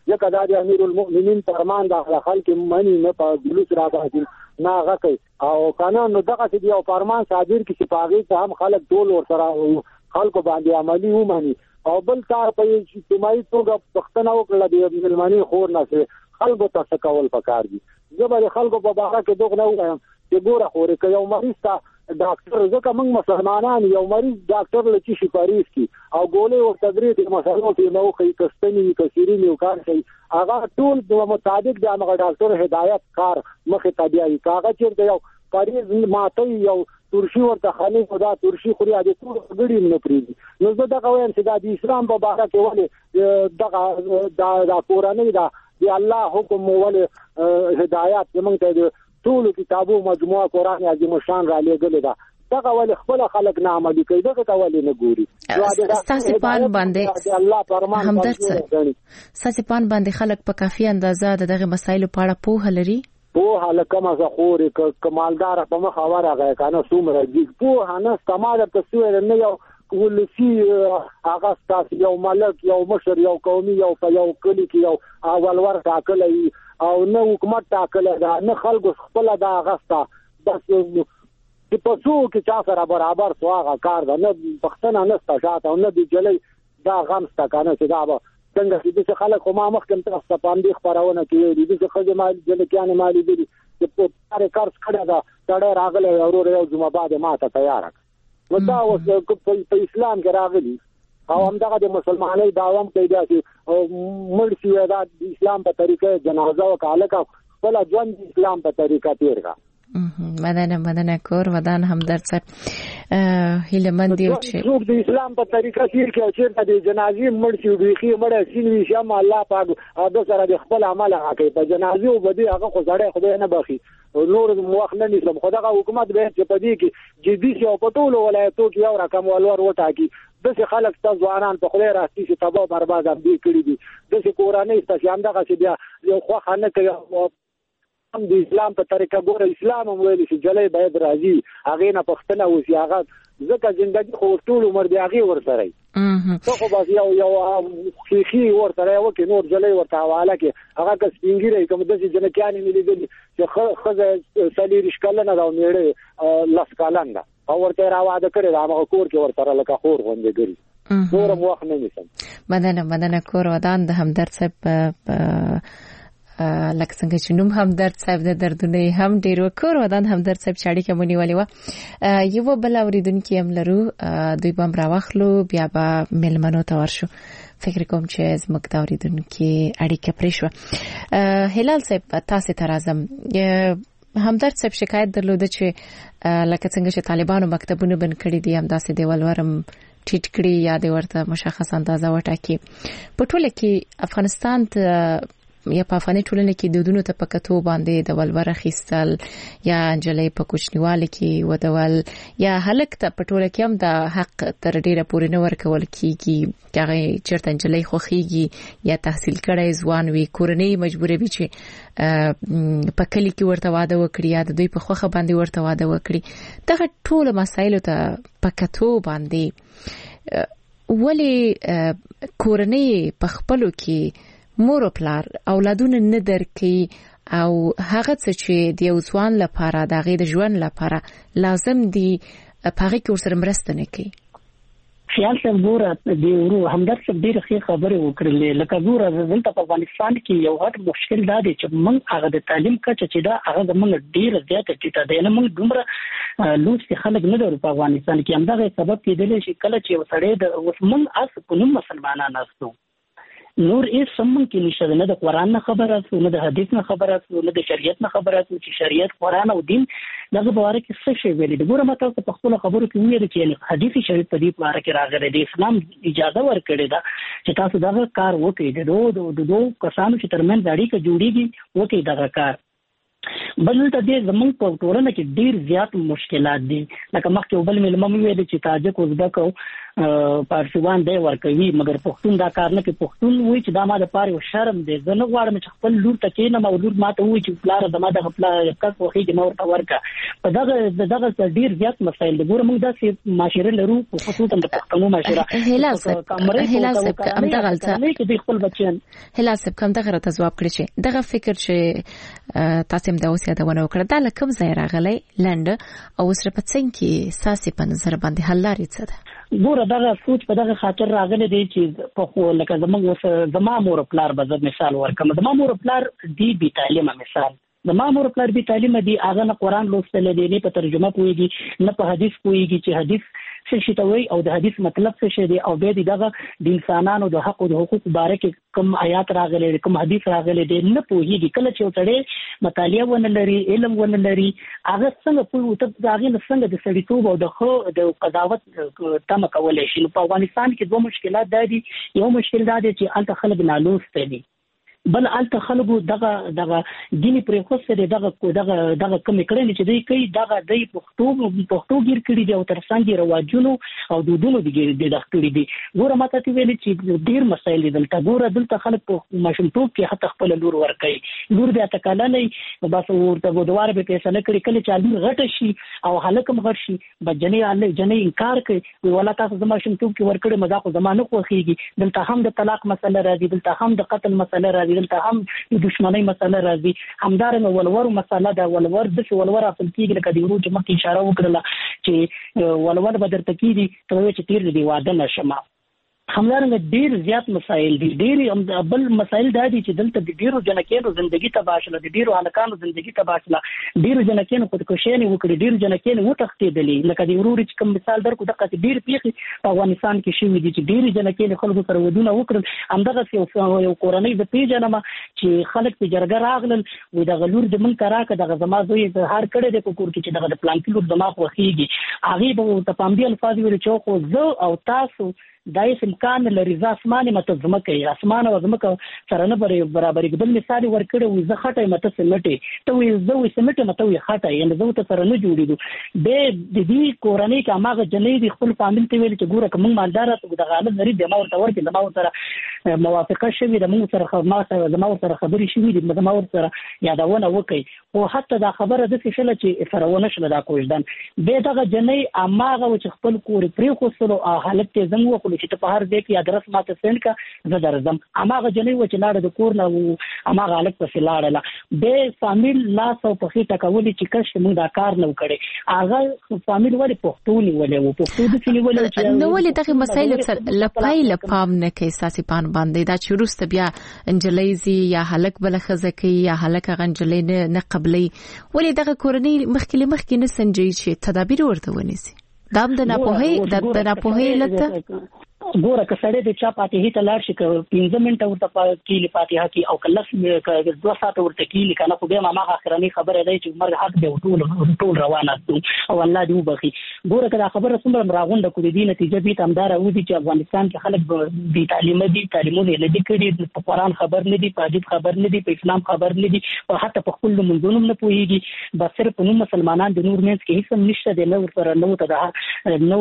ځکه دا د امیر المؤمنین فرمان د خلک منی نه په جلوس راځي نه هغه کوي او قانون نو دغه چې یو فرمان صادر کی چې پاغي ته هم خلک ټول ور سره خلکو باندې عملی ومني او بل کار په اجتماعي توګه پښتنه وکړه د ملمني خور نه خلکو ته کول پکار دي زبر خلکو په باره کې دغه نه وایم چې ګوره خوري که یو مریض ته ډاکټر ځکه موږ مسلمانان یو مریض ډاکټر لچې شفاریز کی او ګولې او تدریس مسلو ته نو خې کستنی کثیری نیو کار کوي هغه ټول د مطابق د هغه ډاکټر هدایت کار مخه تابعي کاغه چې یو مریض ماته یو ترشي ورته خالي خدا ترشي خوري د ټول غړي نه پریږي نو زه دغه وایم چې د اسلام په باره کې ولې دغه د قرآني دا دی الله حکم ولې هدایت زمونږ ته ټول کتابو مجموعه قرآن عظیم شان را لېږلې ده دغه ولې خپل خلک نه عملي کوي دغه ته ولې نه ګوري ستاسو پان باندې الله فرمان همدرد ستاسو پان باندې خلک په کافي اندازه دغه مسایلو په اړه پوهه لري پوهه لکه ما زه خورې کمالدار په مخ ورغه کنه څومره دي پوهه نه استعمال ته سوې نه یو ولسی هغه تاسو یو ملک یو مشر یو قومي یو په یو کلی کې یو اول ور ټاکلی او نه حکومت ټاکل دا نه خلکو خپل دا غستا بس چې په څو کې چا سره برابر سو هغه کار ده نه پښتنه نه ستاشات او نه دی جلې دا غم ستا کنه چې دا به څنګه چې خلک ما مخکې تاسو باندې خبرونه کوي دي چې خځه مال جل کېانه مالي دي چې په کار کار کړه دا ډېر راغله اورور یو جمعه بعد ما ته تیار نو دا اوس په اسلام کې راغلي او همدغه د مسلمانۍ داوام کوي چې مړ شي دا د اسلام په طریقه جنازه وکاله کا خپل ژوند د اسلام په طریقه تیر کا مدنه مدنه کور ودان همدرد صاحب هله من دی چې د اسلام په طریقه تیر کې چې د جنازې مړ شي بيخي مړ شي وي شم الله پاک او سره د خپل عمل حقي په جنازې او بدی هغه خو زړه خدای نه بخي نور موخ نه نسم خدای حکومت به چې پدې کې جدي شي او په ټولو ولایتو کې یو رقم ولور وټاکي دغه خلک ته ځوانان په خله راستي چې تباہ برباد هم دي کړی دي دغه قرآني استشام دغه چې بیا یو خو خانه کوي هم د اسلام په طریقه ګوره اسلام هم ویل چې جلې باید راځي هغه نه پښتنه وسی هغه ځکه ژوندۍ خو ټول عمر دی هغه ورسره ته خو بس یو یو خيخي ورسره وکي نور جلې ورته حواله کې هغه کس پینګری کوم د جنکیان ملي دي چې خزه سلی رشکلنه دا میړه لاس کالنده او ورته راواده کړی دا هغه کور کې ورته لکه خور غونډه ګری نور موخ نه نشم مدنه مدنه کور ودان د همدرد صاحب لکه څنګه چې نوم همدرد صاحب د دردونه هم ډیر وکړ ودان همدرد صاحب چاړي کومنی ولې و یو بل اوریدونکو هم لرو دوی بم راوخلو بیا به ملمنو ته ورشو فکر کوم چې زموږ د اوریدونکو اړیکه پرې شو هلال صاحب تاسو ته راځم همدرد صاحب شکایت درلوده چې لکه څنګه چې طالبانو مکتبونه بند کړي دي هم داسې دیوالورم ټیټ کړي یا د ورته مشخص اندازه وټاکي په ټوله کې افغانستان ته یا په افغاني ټولنه کې دودونو ته پکتو باندې د ولور خيستل یا انجلې په کوچنیوالي کې ودول یا هلک ته په ټوله کې هم د حق تر ډیره پورې نه ورکول کیږي هغه چیرته انجلې خوخيږي یا تحصیل کړي ځوان وي کورنۍ مجبورې وي چې په کلی کې ورته واده وکړي یا د دوی په خوخه باندې ورته واده وکړي دغه ټول مسایل ته پکتو باندې ولی کورنۍ په خپلو کې مور او پلار اولادونه نه درکې او هغه څه چې د یو ځوان لپاره د غیر ژوند لپاره لازم دي په هغه کې ورسره مرسته نه کوي خیال څه ګوره دی ورو همدرد څه ډېر ښه خبره وکړلې لکه ګوره دلته په افغانستان کې یو غټ مشکل دا دی چې موږ هغه د تعلیم کچه چې دا هغه د موږ ډېر زیاته ټیټه دی نه موږ دومره لوستي خلک نه لرو په افغانستان کې همدغه سبب کېدلی شي کله چې وسړی د اوس موږ اس په نوم مسلمانان استو نور هیڅ سمون کې نشته نه د قرآن نه خبره او نه د حدیث نه خبره او نه د شریعت نه خبره چې شریعت قرآن او دین دغه باره کې څه شی ویلي دی ګوره ماته په خپل خبرو کې ویل چې حدیث شریعت په دې باره کې راغلی دی اسلام اجازه ورکړي دا چې تاسو دغه کار وکړئ د دوه د دوه کسانو چې ترمن اړیکه جوړیږي وکړي دغه کار بل ته دې زمونږ په ټولنه کې ډیر زیات مشکلات دي لکه مخکې بل مې لمم ویل چې تاجک ازبک او پارسیوان دی ورکوي مګر پښتون دا کار نه کوي پښتون وایي چې دا ما د پاره شرم دی زه نه غواړم چې خپل لور ته کې نه ما لور ماته وایي چې پلار د ما د خپل کس وخی نور ته ورکا په دغه دغه ډیر زیات مسایل دي ګوره موږ داسې معاشره لرو خصوصا د پښتنو معاشره هلا صاحب هلا صاحب ام دغه غلطه نه کې د خپل بچیان هلا صاحب کوم دغه ته جواب کړی شي دغه فکر چې تاسو هم دا اوس یادونه وکړه دا لکم ځای راغلی لند او سره پڅین کې ساسي په نظر باندې حل لري څه ده ګوره دغه سوچ په دغه خاطر راغلی دی چې په خو لکه زموږ زما مور پلار به زه مثال ورکم زما مور پلار دی بي تعلیمه مثال زما مور پلار بي تعلیمه دی هغه نه قران لوستل دی نه په ترجمه پوهیږي نه په حدیث پوهیږي چې حدیث څه شي ته وایي او د حدیث مطلب څه شي دی او به دغه د انسانانو د حق او د حقوق باره کې کوم آیات راغلي کوم حدیث راغلي دی نه پوهیږي کله چې وټړې مطالعه ونه لري علم ونه لري هغه څنګه پوه ته هغه څنګه د سړیتوب او د خو د قضاوت تم کولای شي په افغانستان کې دوه مشکلات دي یو مشکل دا دی چې الته خلک نالوست دي بل الته خلکو دغه دغه دیني پرېخوسته دي دغه دغه دغه کم کړي چې دوی کوي دغه د پښتو پښتو ګیر کړي دي او ترڅنګ رواجونو او دودونو دي د دختړي دي ګوره ماته تی ویل چې ډیر مسایل دي دلته ګوره دلته خلک په ماشومتوب کې حتی خپل لور ورکړي لور بیا تکاله نه بس ورته غوډوار به پیسې نه کړي کله چې لور غټ شي او هلکم غټ شي بجنې الله جنې انکار کوي ولا تاسو زما ماشومتوب کې ورکړي مزاق زمانه خوخيږي دلته هم د طلاق مسله راځي دلته هم د قتل مسله راځي دلته هم د دښمنۍ مسله راځي همدارنګه ولور مسله ده ولور د ولور اصل کېږي لکه د ورو چې مخکې اشاره وکړه چې ولور به درته کېږي ته چې تیر دی واده نشم همدارنګه ډیر زیات مسایل دي ډیر بل مسایل دا دي چې دلته د ډیرو جنکانو ژوندۍ تباشله د ډیرو هلکانو ژوندۍ تباشله ډیرو جنکانو خودکشي وکړي ډیرو جنکانو وتښتېدلې لکه د ورور چې کوم مثال درکو دغه ډیر پیخي په افغانستان کې شوې دي چې ډیرو جنکانو خلکو سره ودونه وکړل همدغه یو کورنۍ د پیژنم چې خلک په جرګه راغلل و د غلور د من کراکه د زما زوی هر کړه د کور کې چې دغه پلان کې لور دماغ وخیږي هغه به په پامبي الفاظ ویل چې خو زه او تاسو دایس امکان لري ځ اسمانه مته زمکه اسمانه او زمکه سره نه برابرې بل مثال ورکړو وي زه خټه مته سمټي ته وي زه وي سمټي مته وي خټه یعنی زه ته سره نه جوړېدو به د دې کورنۍ کې هغه جنې د خپل فامیل ته ویل چې ګوره کوم مالدار ته د غالب لري د ما ورته ورکړي د ما سره موافقه شوی د موږ سره خبره سره د ما سره خبري شوی د ما سره یادونه وکړي او حتی دا خبره د څه شله چې فرونه شله دا کوژدان به دغه جنې اماغه چې خپل کور پرې خو سره حالت ته زموږ خو چې په هر ځای کې ادرس ماته سند کا زه درځم اماغه جنې و چې لاړه د کور نه اماغه الګ په لاړه به فامیل لاس او په خېټه کولې چې کښ موږ دا کار نه وکړي هغه فامیل ولی پښتوني ولې و پښتو د سینې ولې چې نو ولې دغه مسایل لپای لپام نه کې ساسي پان باندې دا چې روسته بیا انجلیزي یا هلک بل خزکې یا هلک غنجلې نه قبلې ولې دغه کورنۍ مخکې مخکې نه سنجي چې تدابیر ورته ونیسي دا د ناپوهي د ناپوهي لته ګوره که سړی د چا فاتحه ته لاړ شي که پنځه منټه ورته کېلي فاتحه کې او کلس دوه ساعته ورته کېلي کنه خو بیا ما اخرنی خبره دی چې مرګ حق دی ټول ټول روانه او الله دې وبخي ګوره که دا خبره څومره راغونډه کړې دي نتیجه به تمدار او دي چې افغانستان کې خلک د تعلیم دي تعلیمونه نه دي کړي په قرآن خبر نه دي په حدیث خبر نه دي په اسلام خبر نه دي او حتی په خپل منځونو نه پوهیږي بس صرف نو مسلمانان د نور مینس کې هیڅ نشته دی نو سره نو ته نو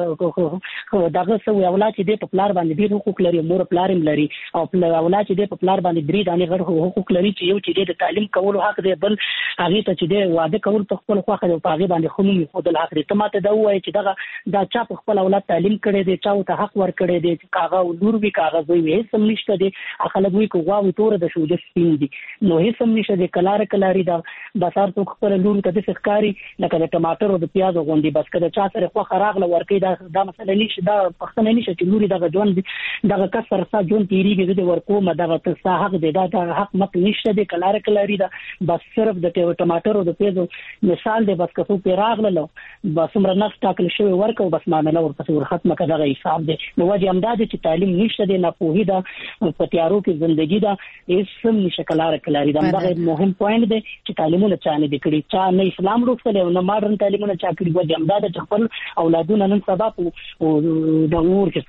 هغه دغه سو اولاد چې د پلار باندې ډیر حقوق لري مور پلارم لري او اولاد چې د پلار باندې درې دانه غړ حقوق لري چې یو چې د تعلیم کولو حق دی بل هغه ته چې د واده کول په خپل خوخه او په هغه باندې خونی خود الحق دی ته ماته دا وایي چې دغه دا چا په خپل اولاد تعلیم کړي دی چا ته حق ور کړي دی کاغه ولور وی کاغه وی هیڅ هم نشته دی خلک وی کو واو تور د شوجه سپین دي نو هیڅ هم نشته دی کلار کلاری دا بازار ته خپل لور ته د فکراري لکه د ټماټر او د پیاز غوندي بس کده چا سره خوخه راغله ورکې دا دا مسله نشي دا پښتنه نشي چې لوري دغه ژوند دغه کسر سا ژوند تیریږي د ورکو مدغه ته حق دی دا حق مت نشته دی کلار کلاری دا بس صرف د ټماټر او د پیاز مثال دی بس کفو پیراغله بس عمر نفس تاکل شوی ورکو بس معاملې ورته ور ختمه کړه حساب دی نو وجه امداد چې تعلیم نشته دی نه پوهی دا په تیارو کې ژوندۍ دا هیڅ هم نشه کلار کلاری دا دغه مهم پوینټ دی چې تعلیمونه چانه د کړي چا نه اسلام روښته او نه ماډرن تعلیمونه چا کړي وجه امداد چې خپل اولادونه نن سبا په د اور کې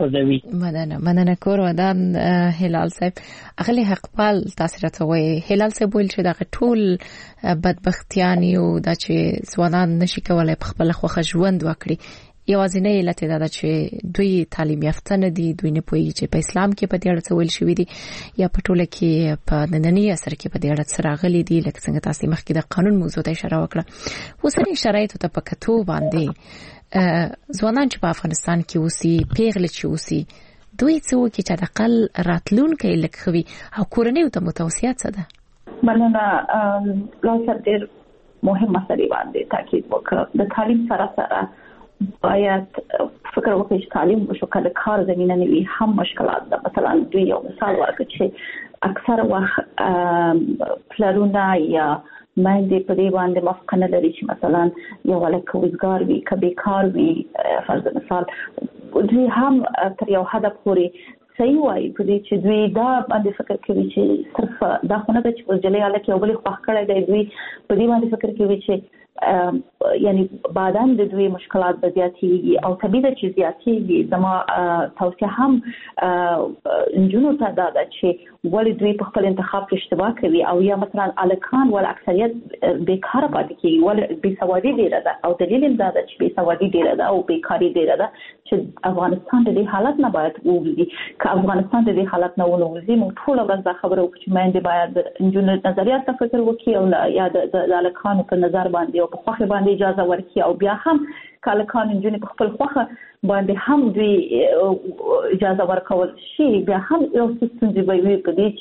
سوځوي. مننه مننه کور ودان هلال صاحب. اغلی حقپال تاسو راته وایي هلال صاحب ویل چې دا ټول بدبختیانی او دا چې ځوانان نشي کولای په خپل خوخه ژوند وکړي، یوازینی علت دا ده چې دوی تعلیم یافته نه دي، دوی نه پوهیږي چې په اسلام کې په دې اړه څه ویل شوی دي یا په ټوله کې په نننی عصر کې په دې اړه څه راغلي دي. لکه څنګه تاسو مخکې د قانون موضوع ته اشاره وکړه، اوسنی شرایطو ته په کتو باندې ځوانان چې په افغانستان کې اوسي، پیغلې چې اوسي، دوی څه وکړي چې د اقل راتلونکي لکخوي او کورنۍ ته متوسعات څه ده؟ مننه. لاسر ډېر مهم مسلې باندې تاکید وکړ. د تعلیم سره سره باید فکر وکړي چې تعلیم وشو کله کار زمينه نه وي هم مشکلات ده. مثلا دوی یو مثال ورکړي چې اکثر وخت پلرونه یا مېندې په دې باندې مفقنه لري چې مثلا یو ولکه وزګار وي که بیکار وي، فرض مثال دوی هم تر یو حد پورې صحیح وایي په دې چې دوی دا باندې فکر کوي چې صرف دا خو نه ده چې ورجلې الکه یو بلې خوښ کړی دی، دوی په دې باندې فکر کوي چې یعنی بعداً د دوی مشکلات به زیاتېږي او طبیعي ده چې زیاتېږي. زما توصیه هم نجونو ته دا ده چې ولې دوی په خپل انتخاب کې اشتباه کوي او یا مثلا الکان ول اکثریت بیکاره پاتې کیږي، ول بېسوادي ډیره ده او دلیل یې دا ده چې بېسوادي ډیره ده او بیکاري ډیره ده چې افغانستان د دې حالت نه باید ووځي. که افغانستان د دې حالت نه ونوځي، موږ ټول ورځ دا خبره وکړو چې مېندې باید نجونو نظریات ته فکر وکړي او یا د الکانو په نظر باندې او په خوخه باندې اجازه ورکړي او بیا هم کله کان نجونې په خپل خوخه باندې هم دوی اجازه ورکول شي، بیا هم یو څه څنګه وي په دې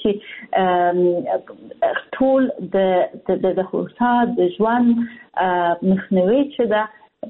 چې ټول د د هوسا د ژوند مخنیوي چې دا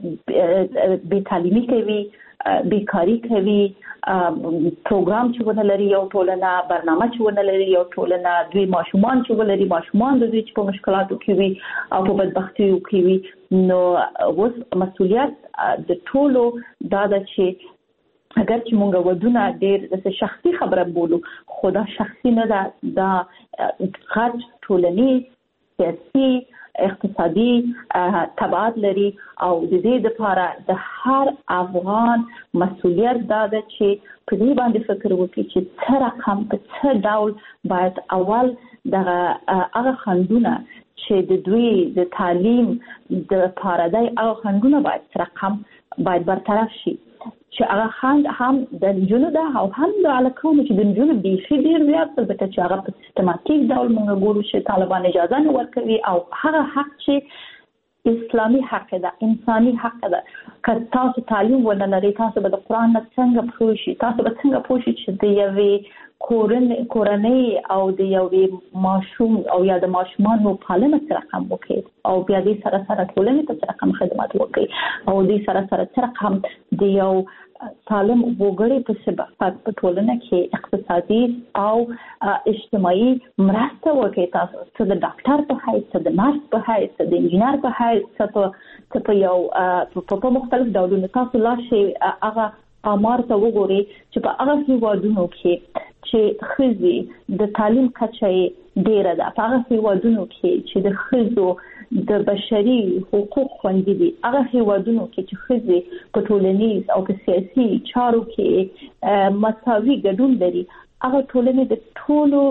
بې تعلیمي کوي، بیکاری کوي، پروګرام چې ونه لري یو ټولنه، برنامه چې ونه لري یو ټولنه، دوی ماشومان چې ولري ماشومان د دوی چې په مشکلاتو کې وي او په بدبختیو کې وي. نو اوس مسؤلیت د ټولو دا ده چې اگر چې مونږ ودونه ډېر د شخصي خبره بولو، خو دا شخصي نه ده، دا غټ ټولنیز سیاسي اقتصادي تبعات لري او د دې لپاره د هر افغان مسؤلیت دا ده چې په دې باندې فکر وکړي چې څه رقم په څه ډول باید اول د هغه خندونه چې د دوی د تعلیم د لپاره دی هغه خندونه باید څه رقم باید برطرف شي چې هغه خند هم د نجونو ده او هم د الکانو چې د نجونو بیخي ډېر زیات البته چې هغه په سیستماتیک ډول موږ ګورو چې طالبان اجازه نه ورکوي او هغه حق چې اسلامي حق ده، انساني حق ده. که تاسو تعلیم ونه لرئ تاسو به د قرآن نه څنګه پوه شئ، تاسو به څنګه پوه شئ چې د یوې کورنۍ او د یوې ماشوم او یا د ماشومانو پالنه څه رقم وکړي او بیا دې سره سره ټولنې ته څه رقم خدمات وکړي او دې سره سره څه رقم د یو سالم وګړي په صفت په ټولنه کې اقتصادي او اجتماعي مرسته وکړي، تاسو څه د ډاکټر په حیث، څه د نرس په حیث، څه د انجینر په حیث، څه په یو په مختلف ډولونو تاسو لا شي هغه امر ته وګورئ چې په هغه هیوادونو کې چې ښځې د تعلیم کچه ډیره ده، په هغه هیوادونو کې چې د ښځو د بشري حقوق خوندي دي، هغه هیوادونو کې چې ښځې په ټولنیز او په سیاسي چارو کې مساوي ګډون لري، هغه ټولنې د ټولو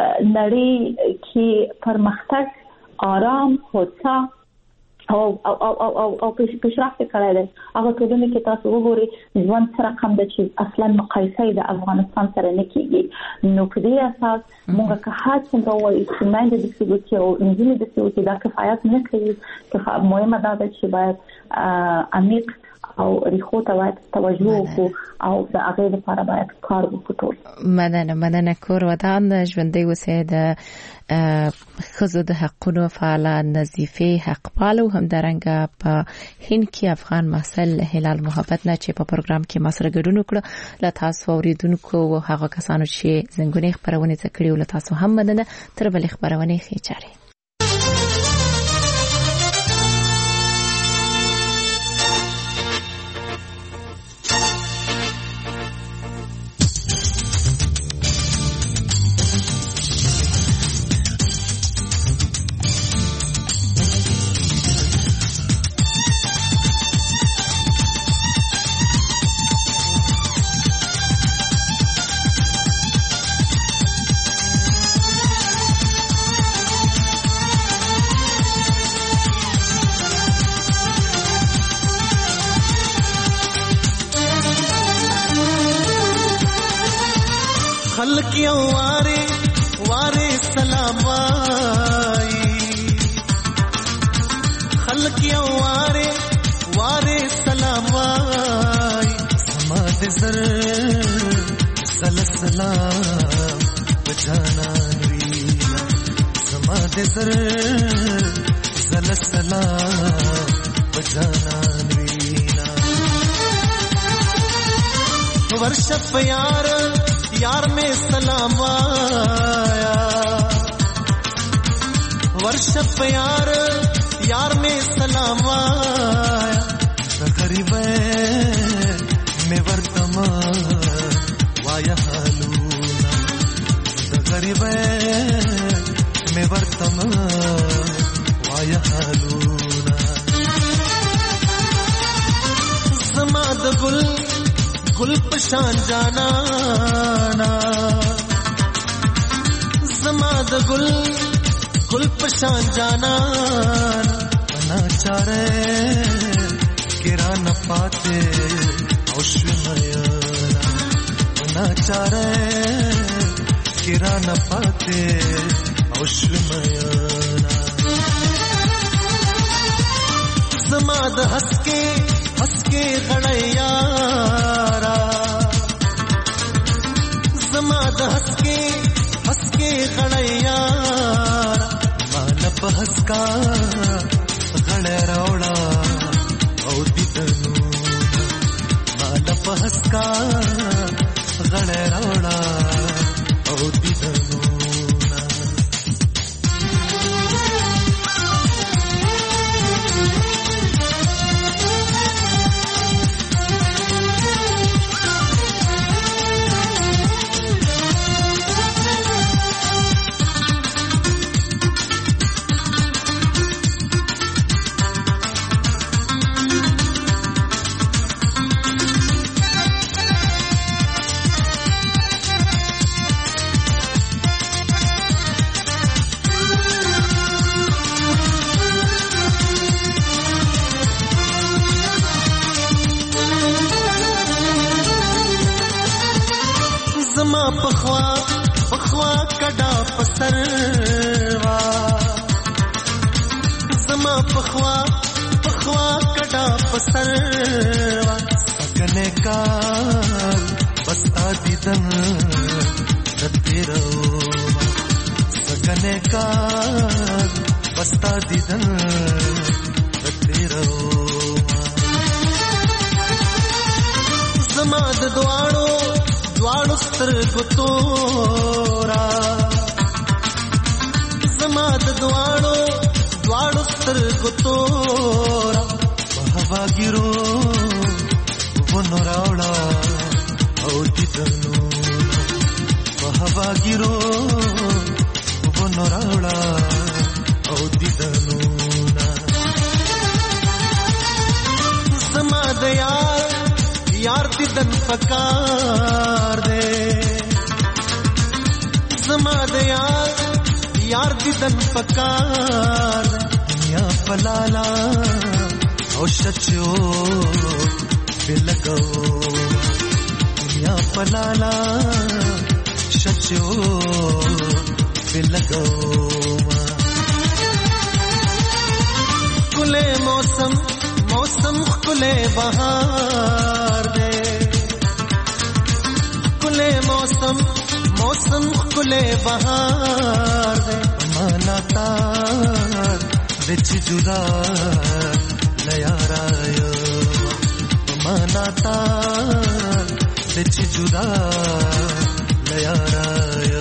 نړۍ کې پرمختګ، آرام، هوسا او او او او او او پیشرفت کړی دی. هغه ټولنې کې تاسو وګورئ ژوند سره کم ده چې اصلا مقایسه د افغانستان سره نه کېږي. نو په دې اساس موږ که هر څنګه وایو چې مېندې د سیوکي او انجینې د سیوکي دا کفایت نه کوي، که مهمه دا ده چې باید عمیق او ریخو ته باید توجه وکړو او د هغې لپاره باید کار وکړو. مننه مننه کور ودان ژوندی اوسئ. د ښځو د حقونو فعاله نظیفې حقپالو همدارنګه په هند کې افغان محصل هلال محبت نه چې په پروګرام کې ما سره ګډون وکړه، له تاسو اوریدونکو او هغه کسانو چې زنګونې خبرونه څه کړي ول تاسو هم مننه. تر بلې خبرونه ښې چارې. یو واره واره سلام وای خلق یو واره واره سلام وای سما دې زر سل سلام بجانان وینا سما دې زر سل سلام بجانان وینا ورشپ یار यार में सलाम आया वर्षप यार यार में सलाम आया गरीब में वर्तमान वाया हालूना गरीब में वर्तमान वाया हालूना समाद गुल गुल पशान जाना समाद गुल गुल पशान जाना ना चारे किरा न पाते औश्वमयना ना चारे किरा न पाते औश्वमयना समाद हंसके हंसके गड़यारा समाद हंसके हंसके गड़यारा मानप हंसका गड़े रौड़ा औदितनु मानप हंसका गड़े रौड़ा औदितनु पखवा पखवा कड़ा पसरवा समा पखवा पखवा कड़ा पसरवा सकने का बस्ता दीदन तेरो सकने का बस्ता दीदन तेरो समाद द्वारो द्वाड़ो स्तर्गु तोरा समाद द्वाड़ो द्वाड़ो स्तर्गु तोरा बहवागिरो वनोरावड़ा औदितनु बहवागिरो वनोरावड़ा औदितनु समाद यार यार दिदन पकार दे समाद यार यार दिदन पकार दे दुनिया पलाला और सचो बिलगो दुनिया पलाला सचो बिलगो कुले मौसम मौसम कुले बहार दे कुले मौसम मौसम कुले बहार दे माना तार बिच जुदा लयारायो माना तार बिच जुदा लयारायो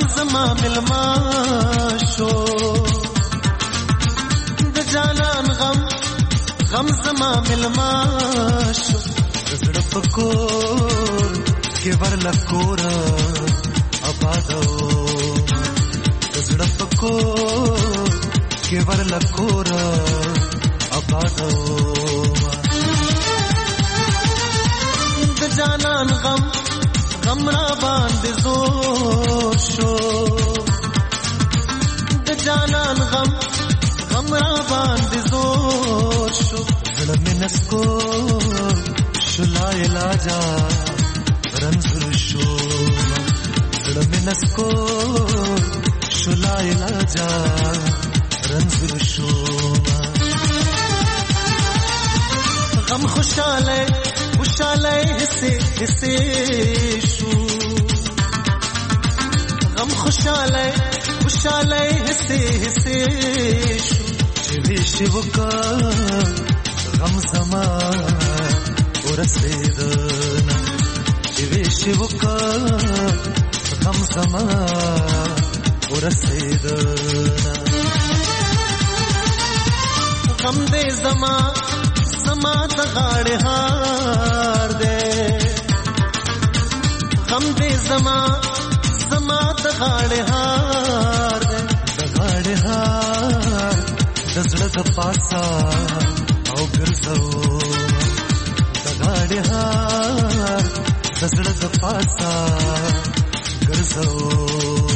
زما ملما شو د جانان غم غم زما ملما شو زړه پکور کې ورلا کورا آبادو زړه پکور کې ورلا کورا آبادو د جانان غم غم را باندې زور شو د جانان غم غم را باندې زور شو زړه مې نسکو شلا علاجا رنځور شو زړه مې نسکو شلا علاجا رنځور شو غم خوشاله خوشاله حسه حسه شو غم خوشاله خوشاله حسه حسه شو چې شیو کا غم زما ورسېدنا چې شیو کا غم زما ورسېدنا غم دې زما زما د غاړې هار دې غم دې زما زما د غاړې هار دې د غاړې هار د زړه د پاسا او ګرځو د غاړې هار د زړه د پاسا ګرځو